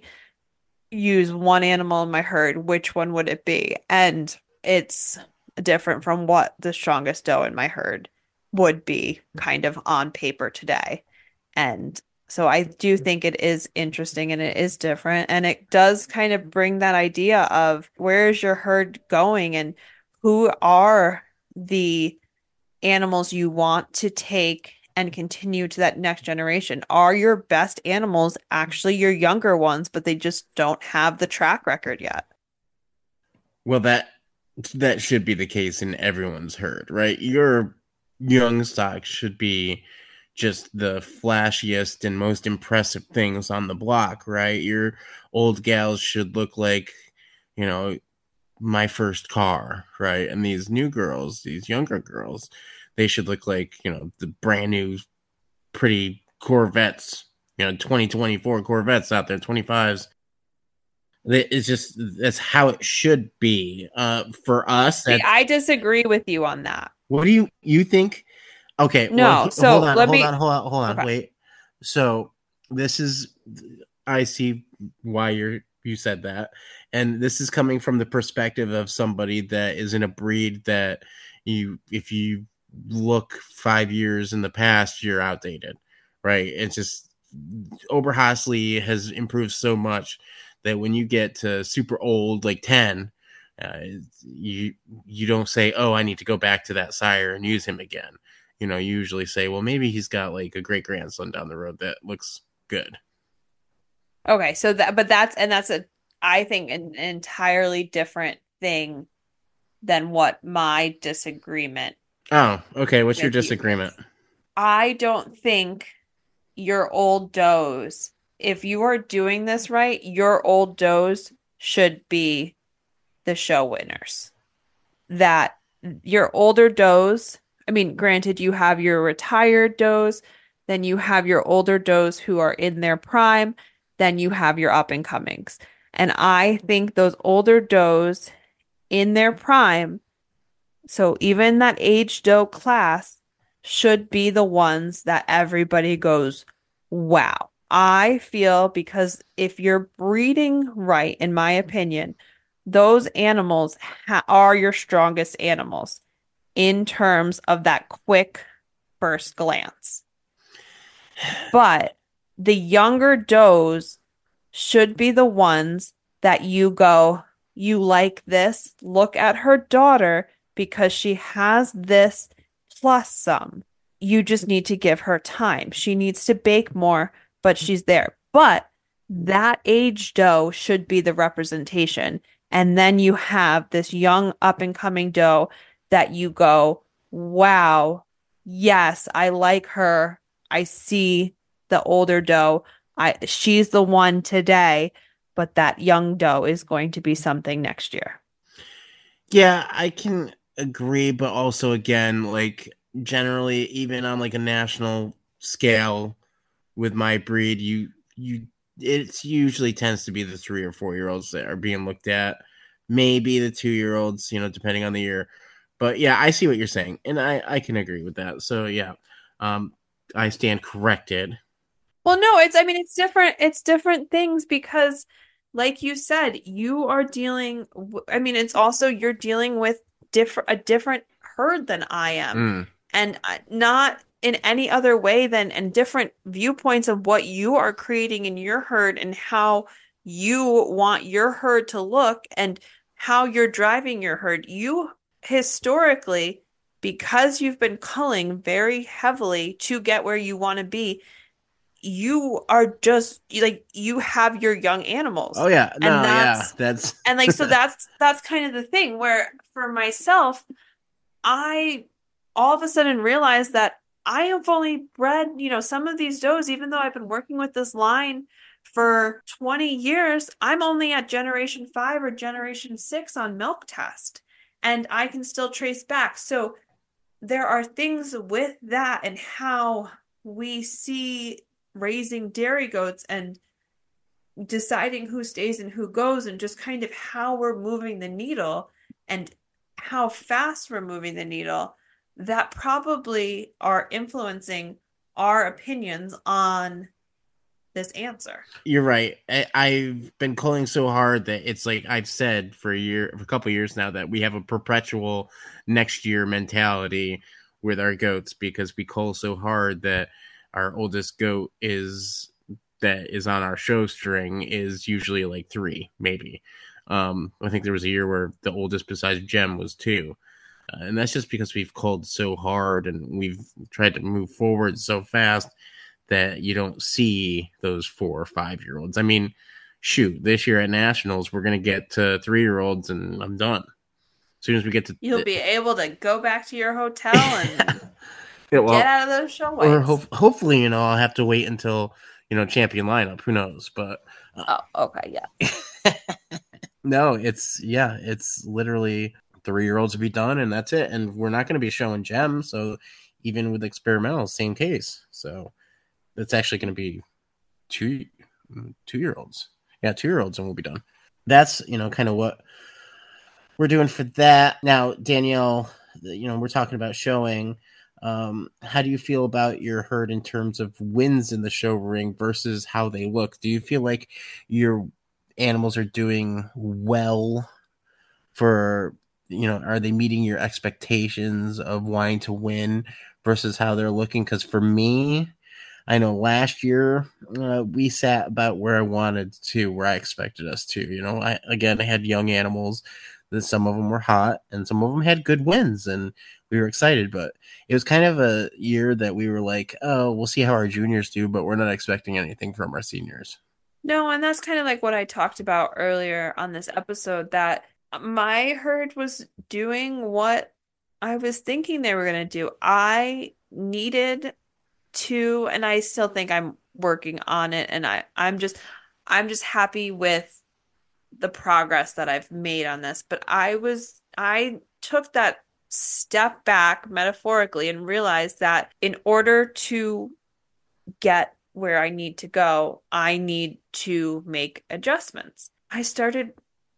use one animal in my herd, which one would it be? And it's different from what the strongest doe in my herd would be kind of on paper today. And so I do think it is interesting and it is different. And it does kind of bring that idea of where is your herd going and who are the animals you want to take and continue to that next generation? Are your best animals actually your younger ones, but they just don't have the track record yet? Well, that that should be the case in everyone's herd, right? Your young stock should be just the flashiest and most impressive things on the block, right? Your old gals should look like, you know, my first car, right? And these new girls, these younger girls, they should look like, you know, the brand new pretty Corvettes, you know, twenty twenty-four Corvettes out there, twenty-fives. It's just, that's how it should be. Uh, for us, See, I disagree with you on that. What do you, you think? Okay, no, well, so hold on, let hold me... on, hold on, hold on, okay. Wait. So this is, I see why you're, you said that. And this is coming from the perspective of somebody that is in a breed that you, if you look five years in the past, you're outdated, right? It's just, Oberhasli has improved so much that when you get to super old, like ten, uh, you you don't say, oh, I need to go back to that sire and use him again. You know, you usually say, well, maybe he's got like a great grandson down the road that looks good. Okay, so that, but that's, and that's a, I think, an entirely different thing than what my disagreement. Oh, okay. What's your disagreement? I don't think your old does, if you are doing this right, your old does should be the show winners. That your older does, I mean, granted, you have your retired does, then you have your older does who are in their prime, then you have your up and comings. And I think those older does in their prime, so even that age doe class, should be the ones that everybody goes, wow. I feel because if you're breeding right, in my opinion, those animals ha- are your strongest animals in terms of that quick first glance. But the younger does should be the ones that you go, you like this, look at her daughter because she has this plus some. You just need to give her time. She needs to bake more, but she's there. But that age doe should be the representation. And then you have this young up and coming doe that you go, wow, yes, I like her. I see the older doe. I she's the one today, but that young doe is going to be something next year. Yeah, I can agree, but also again, like generally, even on like a national scale with my breed, you you it's usually tends to be the three or four year olds that are being looked at. Maybe the two year olds, you know, depending on the year. But yeah, I see what you're saying, and I I can agree with that. So yeah, um, I stand corrected. Well, no, it's I mean it's different. It's different things because like you said, you are dealing, w- I mean, it's also you're dealing with different a different herd than I am. Mm. And uh, not in any other way than and different viewpoints of what you are creating in your herd and how you want your herd to look and how you're driving your herd. You historically, because you've been culling very heavily to get where you want to be, you are just like you have your young animals. Oh yeah, And no, yeah, that's that's and like so that's that's kind of the thing where for myself, I all of a sudden realized that I have only bred, you know, some of these does, even though I've been working with this line for twenty years, I'm only at generation five or generation six on milk test, and I can still trace back. So there are things with that and how we see raising dairy goats and deciding who stays and who goes and just kind of how we're moving the needle and how fast we're moving the needle that probably are influencing our opinions on this answer. you're right. I, I've been culling so hard that it's like I've said for a year, for a couple of years now, that we have a perpetual next year mentality with our goats because we cull so hard that our oldest goat is that is on our show string is usually like three, maybe. Um, I think there was a year where the oldest besides Gem was two. Uh, and that's just because we've culled so hard and we've tried to move forward so fast that you don't see those four or five year olds. I mean, shoot, this year at Nationals, we're going to get to three year olds and I'm done. As soon as we get to. You'll be able to go back to your hotel and Yeah, get well, out of those show or whites. ho- hopefully, you know, I'll have to wait until, you know, champion lineup. Who knows? But uh, Oh, okay, yeah. no, it's, yeah, it's literally three year olds to be done and that's it. And we're not going to be showing Gem. So even with experimental, same case. So it's actually going to be two two year olds. Yeah, two year olds, and we'll be done. That's, you know, kind of what we're doing for that. Now, Danielle, you know, we're talking about showing. Um, how do you feel about your herd in terms of wins in the show ring versus how they look? Do you feel like your animals are doing well for, you know, are they meeting your expectations of wanting to win versus how they're looking? Because for me, I know last year uh, we sat about where I wanted to, where I expected us to. You know, I again I had young animals. That some of them were hot, and some of them had good wins, and we were excited. But it was kind of a year that we were like, "Oh, we'll see how our juniors do," but we're not expecting anything from our seniors. No, and that's kind of like what I talked about earlier on this episode that my herd was doing what I was thinking they were going to do. I needed to, and I still think I'm working on it, and I I'm just I'm just happy with the progress that I've made on this. But I was I took that step back metaphorically and realized that in order to get where I need to go, I need to make adjustments. I started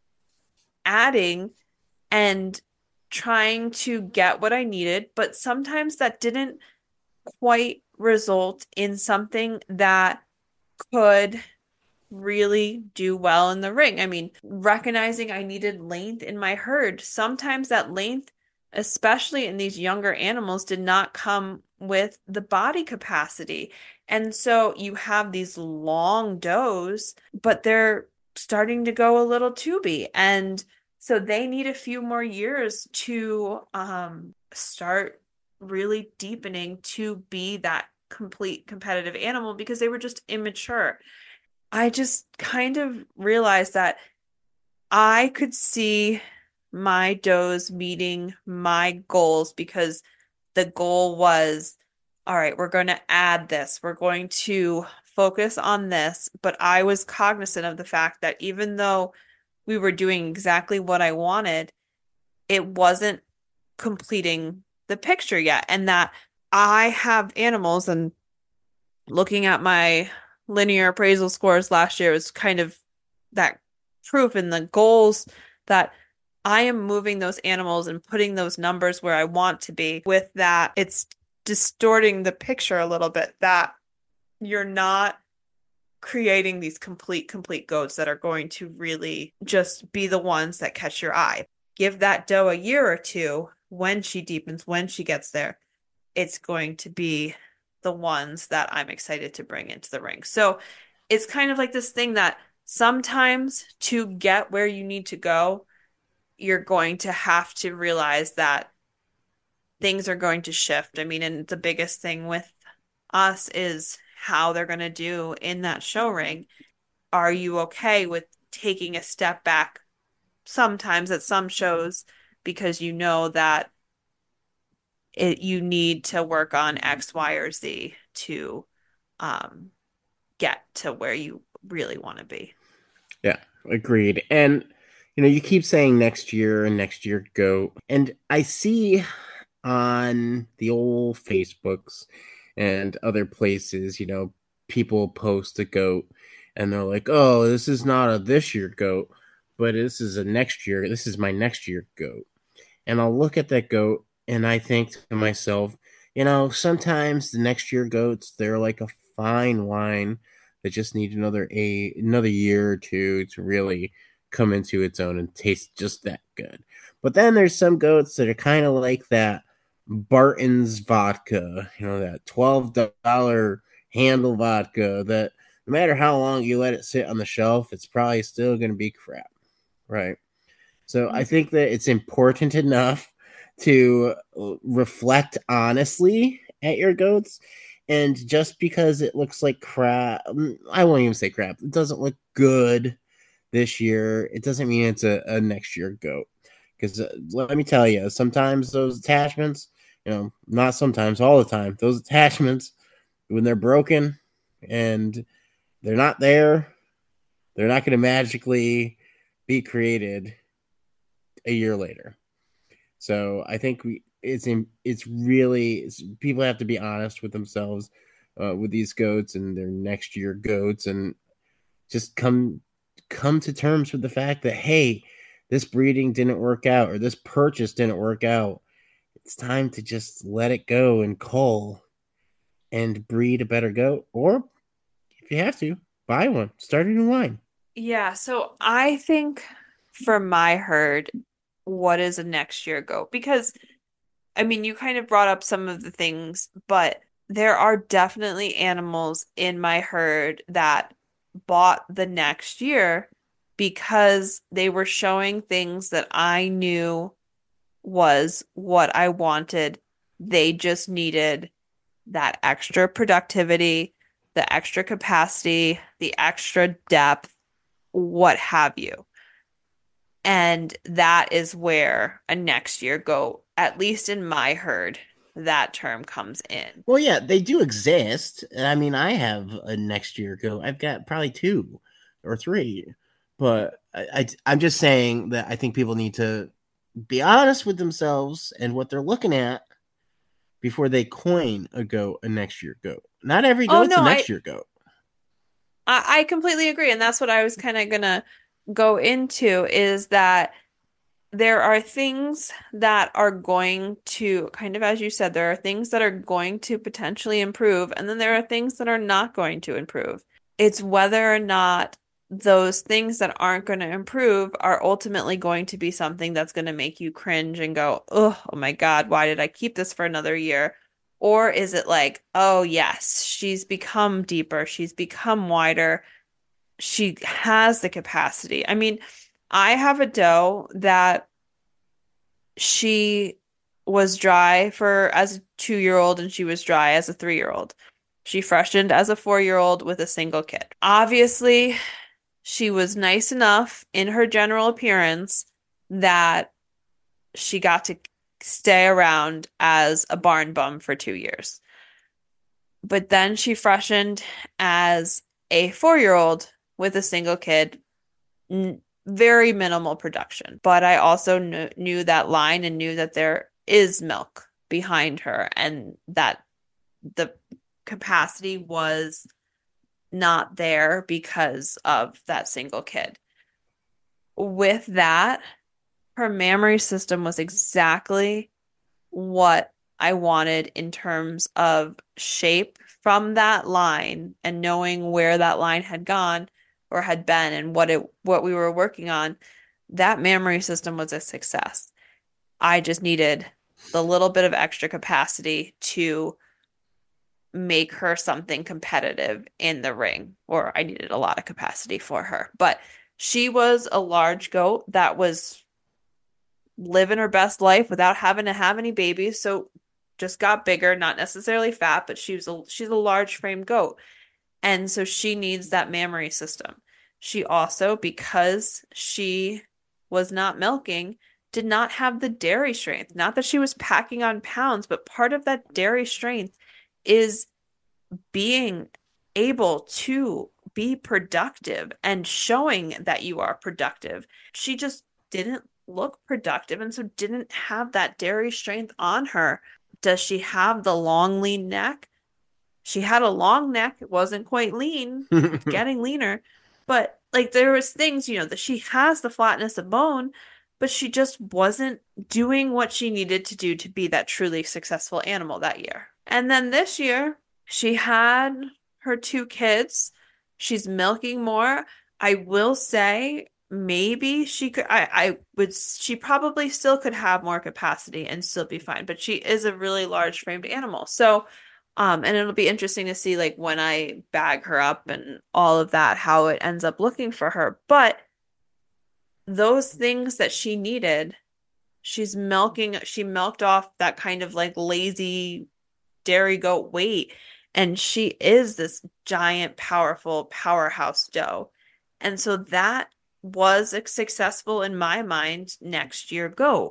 adding and trying to get what I needed, but sometimes that didn't quite result in something that could really do well in the ring. I mean, recognizing I needed length in my herd, sometimes that length, especially in these younger animals, did not come with the body capacity. And so you have these long does, but they're starting to go a little tubey. And so they need a few more years to um, start really deepening to be that complete competitive animal because they were just immature. I just kind of realized that I could see my does meeting my goals because the goal was, all right, we're going to add this. We're going to focus on this. But I was cognizant of the fact that even though we were doing exactly what I wanted, it wasn't completing the picture yet. And that I have animals, and looking at my linear appraisal scores last year was kind of that proof in the goals that I am moving those animals and putting those numbers where I want to be. With that, it's distorting the picture a little bit that you're not creating these complete, complete goats that are going to really just be the ones that catch your eye. Give that doe a year or two, when she deepens, when she gets there, it's going to be the ones that I'm excited to bring into the ring. So it's kind of like this thing that sometimes to get where you need to go, you're going to have to realize that things are going to shift. I mean, and the biggest thing with us is how they're going to do in that show ring. Are you okay with taking a step back sometimes at some shows because you know that it you need to work on X, Y, or Z to um, get to where you really want to be? Yeah, agreed. And you know, you keep saying next year and next year go. And I see on the old Facebooks and other places, you know, people post a goat and they're like, oh, this is not a this year goat, but this is a next year. This is my next year goat. And I'll look at that goat and I think to myself, you know, sometimes the next year goats, they're like a fine wine that just need another a another year or two to really come into its own and taste just that good. But then there's some goats that are kind of like that Barton's vodka, you know, that twelve dollars handle vodka that no matter how long you let it sit on the shelf, it's probably still going to be crap, right? So I think that it's important enough to reflect honestly at your goats. And just because it looks like crap, I won't even say crap, it doesn't look good this year, it doesn't mean it's a, a next year goat. Because uh, let me tell you, sometimes those attachments, you know, not sometimes, all the time, those attachments, when they're broken and they're not there, they're not going to magically be created a year later. So I think we, it's in, it's really it's, people have to be honest with themselves uh, with these goats and their next year goats, and just come come to terms with the fact that, hey, this breeding didn't work out or this purchase didn't work out. It's time to just let it go and cull and breed a better goat, or if you have to, buy one, start a new line. Yeah, so I think for my herd, what is a next year goat? Because I mean, you kind of brought up some of the things, but there are definitely animals in my herd that bought the next year because they were showing things that I knew was what I wanted. They just needed that extra productivity, the extra capacity, the extra depth, what have you. And that is where a next year goat, at least in my herd, that term comes in. Well, yeah, they do exist. I mean, I have a next year goat. I've got probably two or three, but I, I, I'm just saying that I think people need to be honest with themselves and what they're looking at before they coin a goat a next year goat. Not every Oh goat's a no, I next year goat. I, I completely agree, and that's what I was kind of gonna go into is that there are things that are going to, kind of as you said, there are things that are going to potentially improve, and then there are things that are not going to improve. It's whether or not those things that aren't going to improve are ultimately going to be something that's going to make you cringe and go, oh, oh my God, why did I keep this for another year? Or is it like, oh yes, she's become deeper, she's become wider, she has the capacity. I mean, I have a doe that she was dry for as a two-year-old and she was dry as a three-year-old. She freshened as a four-year-old with a single kid. Obviously, she was nice enough in her general appearance that she got to stay around as a barn bum for two years. But then she freshened as a four-year-old with a single kid. N- very minimal production. But I also kn- knew that line and knew that there is milk behind her and that the capacity was not there because of that single kid. With that, her mammary system was exactly what I wanted in terms of shape from that line and knowing where that line had gone or had been and what it what we were working on, that mammary system was a success. I just needed the little bit of extra capacity to make her something competitive in the ring, or I needed a lot of capacity for her. But she was a large goat that was living her best life without having to have any babies. So just got bigger, not necessarily fat, but she was a she's a large frame goat. And so she needs that mammary system. She also, because she was not milking, did not have the dairy strength. Not that she was packing on pounds, but part of that dairy strength is being able to be productive and showing that you are productive. She just didn't look productive and so didn't have that dairy strength on her. Does she have the long, lean neck? She had a long neck. It wasn't quite lean. It's getting leaner. But like there was things, you know, that she has the flatness of bone, but she just wasn't doing what she needed to do to be that truly successful animal that year. And then this year, she had her two kids. She's milking more. I will say maybe she could I, I would she probably still could have more capacity and still be fine, but she is a really large framed animal. So um and it'll be interesting to see like when I bag her up and all of that, how it ends up looking for her. But those things that she needed, she's milking, she milked off that kind of like lazy dairy goat weight. And she is this giant, powerful powerhouse doe. And so that was a successful, in my mind, next year goat.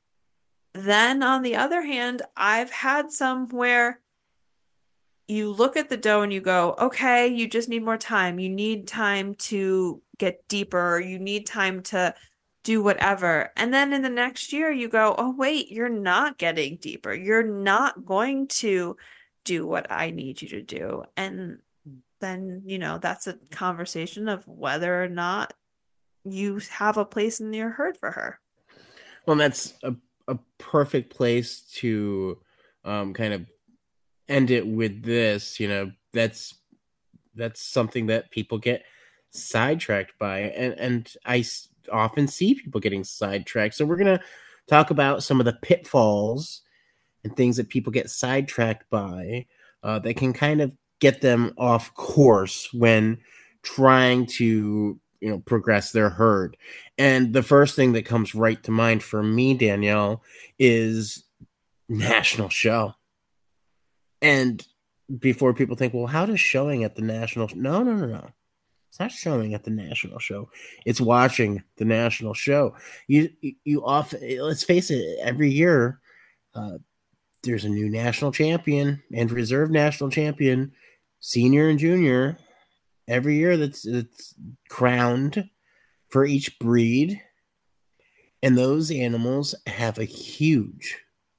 Then on the other hand, I've had some where you look at the doe and you go, okay, you just need more time. You need time to get deeper. You need time to do whatever. And then in the next year, you go, oh, wait, you're not getting deeper. You're not going to do what I need you to do. And then, you know, that's a conversation of whether or not you have a place in your herd for her. Well, that's a, a perfect place to um, kind of end it with this. You know, that's that's something that people get sidetracked by. And, and I often see people getting sidetracked. So we're going to talk about some of the pitfalls and things that people get sidetracked by uh, that can kind of get them off course when trying to, you know, progress their herd. And the first thing that comes right to mind for me, Danielle, is national show. And before people think, well, how does showing at the national? No, no, no, no. It's not showing at the national show. It's watching the national show. You, you often, let's face it, every year, uh, there's a new national champion and reserve national champion, senior and junior, every year that's, that's crowned for each breed. And those animals have a huge,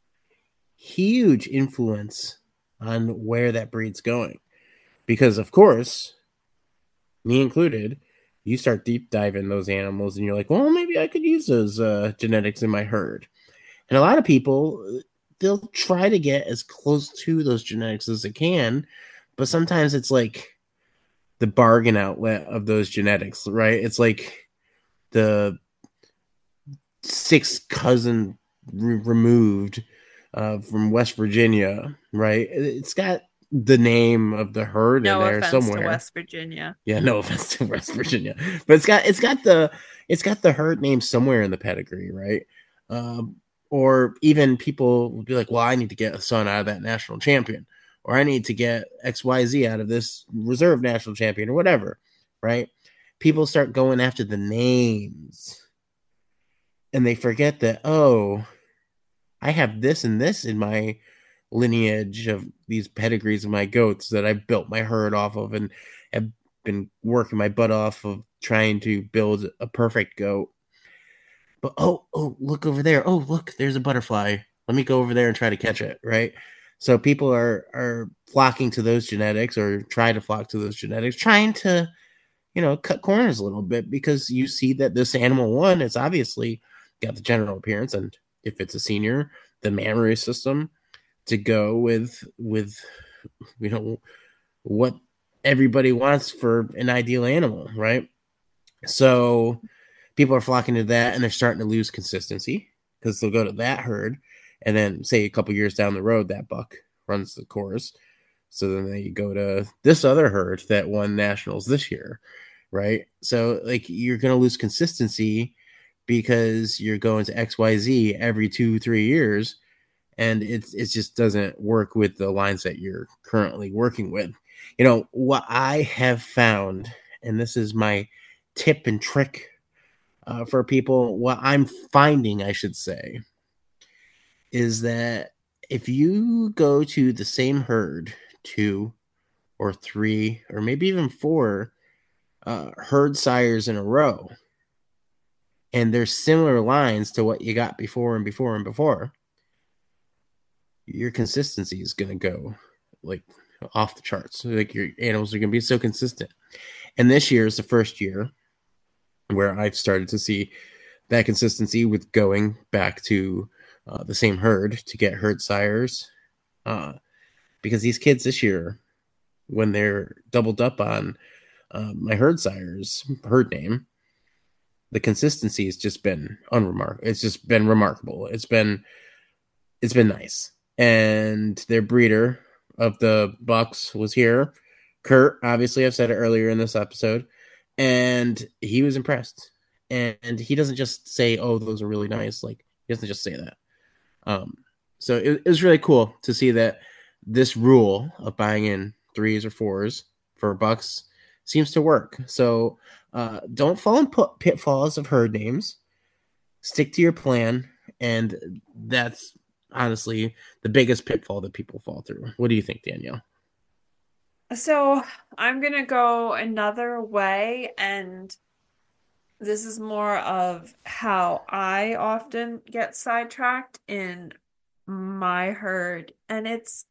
huge influence on where that breed's going. Because, of course, me included, you start deep diving those animals and you're like, well, maybe I could use those uh, genetics in my herd. And a lot of people, they'll try to get as close to those genetics as they can, but sometimes it's like the bargain outlet of those genetics, right? It's like the sixth cousin re- removed uh, from West Virginia, right? It's got the name of the herd no in there offense somewhere. To West Virginia. Yeah, no offense to West Virginia, but it's got it's got the it's got the herd name somewhere in the pedigree, right? Um, or even people will be like, well, I need to get a son out of that national champion, or I need to get X Y Z out of this reserve national champion, or whatever, right? People start going after the names, and they forget that, oh, I have this and this in my lineage of these pedigrees of my goats that I built my herd off of and have been working my butt off of trying to build a perfect goat. But oh, oh, look over there. Oh, look, there's a butterfly. Let me go over there and try to catch it, right? So people are are flocking to those genetics or try to flock to those genetics, trying to, you know, cut corners a little bit because you see that this animal one, it's obviously got the general appearance, and if it's a senior, the mammary system. to go with with you know what everybody wants for an ideal animal, right? So people are flocking to that, and they're starting to lose consistency because they'll go to that herd, and then say a couple years down the road, that buck runs the course. So then they go to this other herd that won nationals this year, right? So like you're going to lose consistency because you're going to X Y Z every two, three years, and it it just doesn't work with the lines that you're currently working with. You know what I have found, and this is my tip and trick uh, for people. What I'm finding, I should say, is that if you go to the same herd two or three or maybe even four uh, herd sires in a row, and there's similar lines to what you got before and before and before, your consistency is going to go like off the charts. Like your animals are going to be so consistent. And this year is the first year where I've started to see that consistency with going back to uh, the same herd to get herd sires. Uh, because these kids this year, when they're doubled up on uh, my herd sires herd name, the consistency has just been unremarkable. It's just been remarkable. It's been it's been nice. And their breeder of the bucks was here, Kurt. Obviously, I've said it earlier in this episode, and he was impressed. And he doesn't just say, "Oh, those are really nice." Like he doesn't just say that. Um, so it, it was really cool to see that this rule of buying in threes or fours for bucks seems to work. So uh, don't fall in put pitfalls of herd names. Stick to your plan, and that's honestly the biggest pitfall that people fall through. What do you think, Danielle? So I'm gonna go another way, and this is more of how I often get sidetracked in my herd, and it's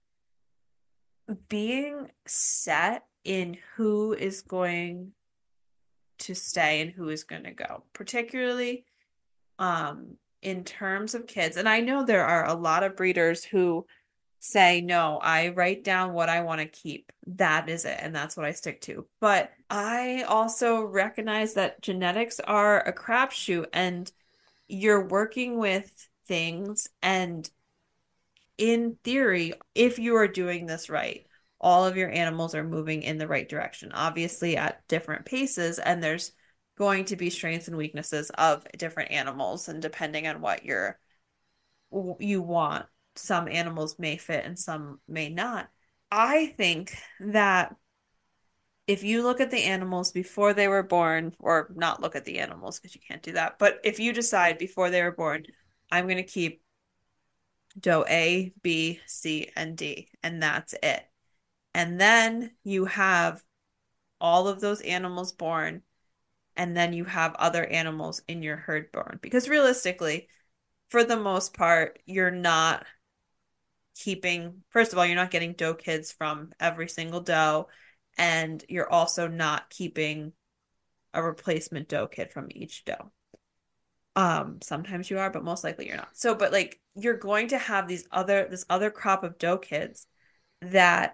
being set in who is going to stay and who is going to go, particularly um in terms of kids. And I know there are a lot of breeders who say, no, I write down what I want to keep. That is it. And that's what I stick to. But I also recognize that genetics are a crapshoot, and you're working with things. And in theory, if you are doing this right, all of your animals are moving in the right direction, obviously at different paces. And there's going to be strengths and weaknesses of different animals. And depending on what you're, you want, some animals may fit and some may not. I think that if you look at the animals before they were born, or not look at the animals because you can't do that, but if you decide before they were born, I'm going to keep doe A, B, C, and D, and that's it. And then you have all of those animals born, and then you have other animals in your herd born. Because realistically, for the most part, you're not keeping, first of all, you're not getting doe kids from every single doe, and you're also not keeping a replacement doe kid from each doe. Um, sometimes you are, but most likely you're not. So, but like you're going to have these other this other crop of doe kids that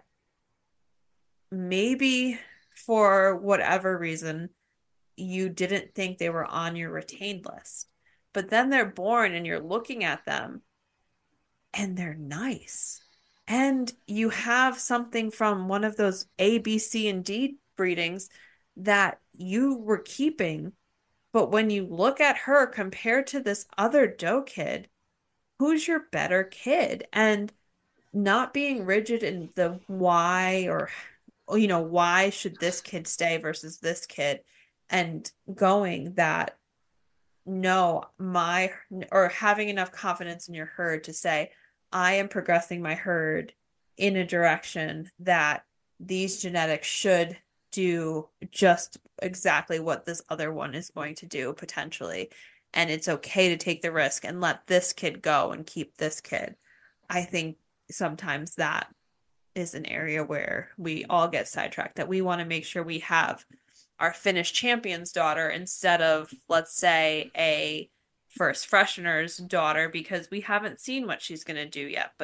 maybe for whatever reason you didn't think they were on your retained list. But then they're born and you're looking at them and they're nice. And you have something from one of those A, B, C, and D breedings that you were keeping. But when you look at her compared to this other doe kid, who's your better kid? And not being rigid in the why, or, you know, why should this kid stay versus this kid, and going that no, my, or having enough confidence in your herd to say, I am progressing my herd in a direction that these genetics should do just exactly what this other one is going to do potentially. And it's okay to take the risk and let this kid go and keep this kid. I think sometimes that is an area where we all get sidetracked, that we want to make sure we have our Finnish champion's daughter instead of, let's say, a first freshener's daughter, because we haven't seen what she's going to do yet. But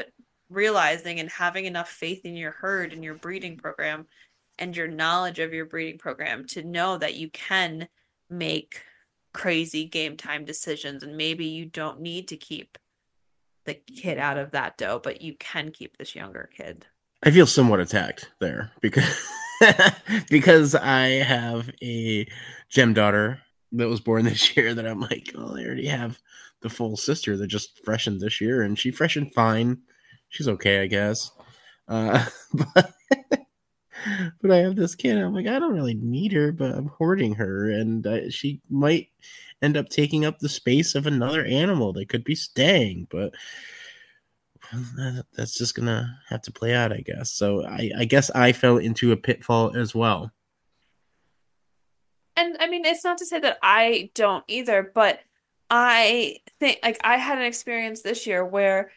realizing and having enough faith in your herd and your breeding program and your knowledge of your breeding program to know that you can make crazy game time decisions, and maybe you don't need to keep the kid out of that doe, but you can keep this younger kid. I feel somewhat attacked there because because I have a gem daughter that was born this year that I'm like, oh, I already have the full sister that just freshened this year, and she freshened fine. She's okay, I guess. Uh, but but I have this kid. I'm like, I don't really need her, but I'm hoarding her, and uh, she might end up taking up the space of another animal that could be staying, but that's just gonna have to play out, I guess. So I, I guess I fell into a pitfall as well. And I mean, it's not to say that I don't either, but I think like I had an experience this year where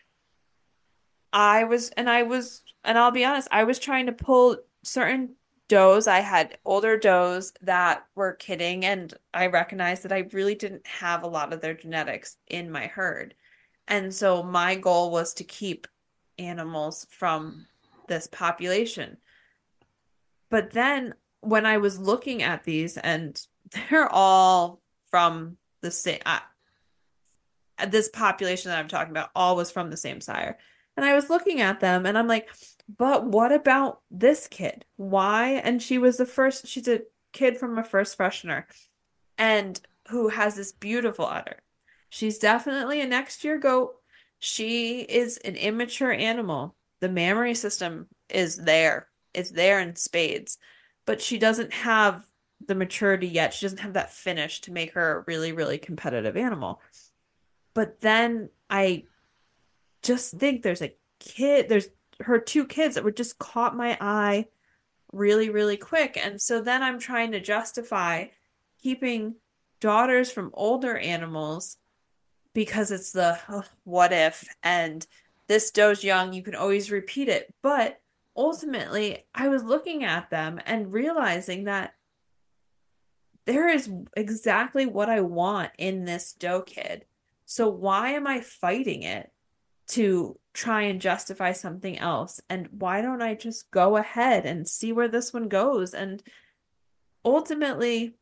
I was, and I was, and I'll be honest, I was trying to pull certain does. I had older does that were kidding, and I recognized that I really didn't have a lot of their genetics in my herd. And so my goal was to keep animals from this population. But then when I was looking at these, and they're all from the same, uh, this population that I'm talking about, all was from the same sire. And I was looking at them and I'm like, but what about this kid? Why? And she was the first, she's a kid from a first freshener and who has this beautiful udder. She's definitely a next year goat. She is an immature animal. The mammary system is there. It's there in spades, but she doesn't have the maturity yet. She doesn't have that finish to make her a really, really competitive animal. But then I just think there's a kid, there's her two kids that were just caught my eye really, really quick. And so then I'm trying to justify keeping daughters from older animals because it's the oh, what if, and this doe's young, you can always repeat it. But ultimately, I was looking at them and realizing that there is exactly what I want in this doe kid. So why am I fighting it to try and justify something else? And why don't I just go ahead and see where this one goes? And ultimately,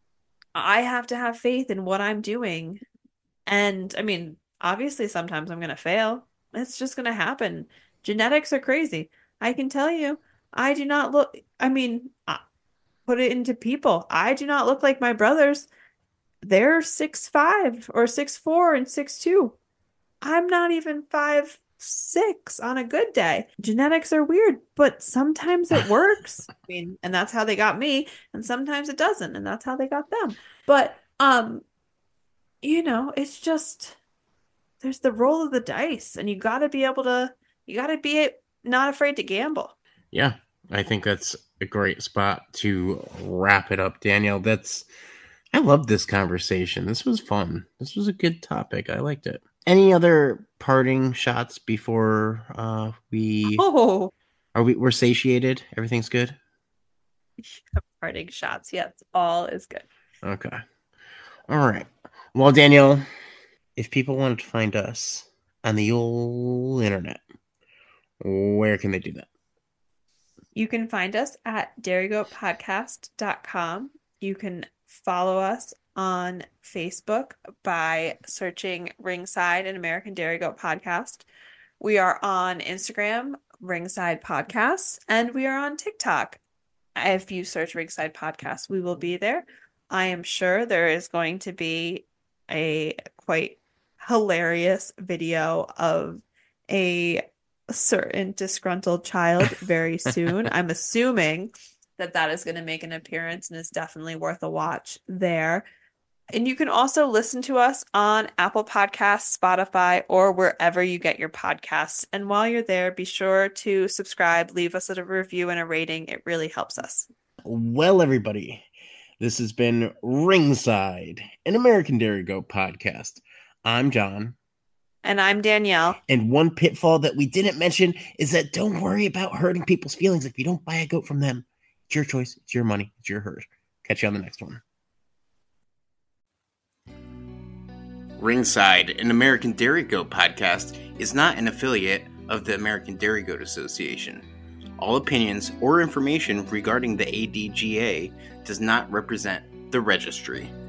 I have to have faith in what I'm doing. And I mean, obviously, sometimes I'm going to fail. It's just going to happen. Genetics are crazy. I can tell you, I do not look, I mean, put it into people. I do not look like my brothers. They're six five or six four and six two. I'm not even five six on a good day. Genetics are weird, but sometimes it works. I mean, and that's how they got me, and sometimes it doesn't, and that's how they got them. But um, you know, it's just there's the roll of the dice, and you got to be able to, you got to be not afraid to gamble. Yeah, I think that's a great spot to wrap it up, Danielle. That's I love this conversation. This was fun. This was a good topic. I liked it. Any other parting shots before uh, we? Oh, are we? We're satiated. Everything's good. Parting shots. Yes, all is good. Okay. All right. Well, Danielle, if people wanted to find us on the old internet, where can they do that? You can find us at dairy goat podcast dot com. You can follow us on Facebook by searching Ringside and American Dairy Goat Podcast. We are on Instagram, Ringside Podcasts, and we are on TikTok. If you search Ringside Podcast, we will be there. I am sure there is going to be a quite hilarious video of a certain disgruntled child very soon. I'm assuming that that is going to make an appearance and is definitely worth a watch there. And you can also listen to us on Apple Podcasts, Spotify, or wherever you get your podcasts. And while you're there, be sure to subscribe, leave us a review and a rating. It really helps us. Well, everybody, this has been Ringside, an American Dairy Goat podcast. I'm John. And I'm Danielle. And one pitfall that we didn't mention is that don't worry about hurting people's feelings if you don't buy a goat from them. It's your choice. It's your money. It's your herd. Catch you on the next one. Ringside, an American Dairy Goat podcast, is not an affiliate of the American Dairy Goat Association. All opinions or information regarding the A D G A does not represent the registry.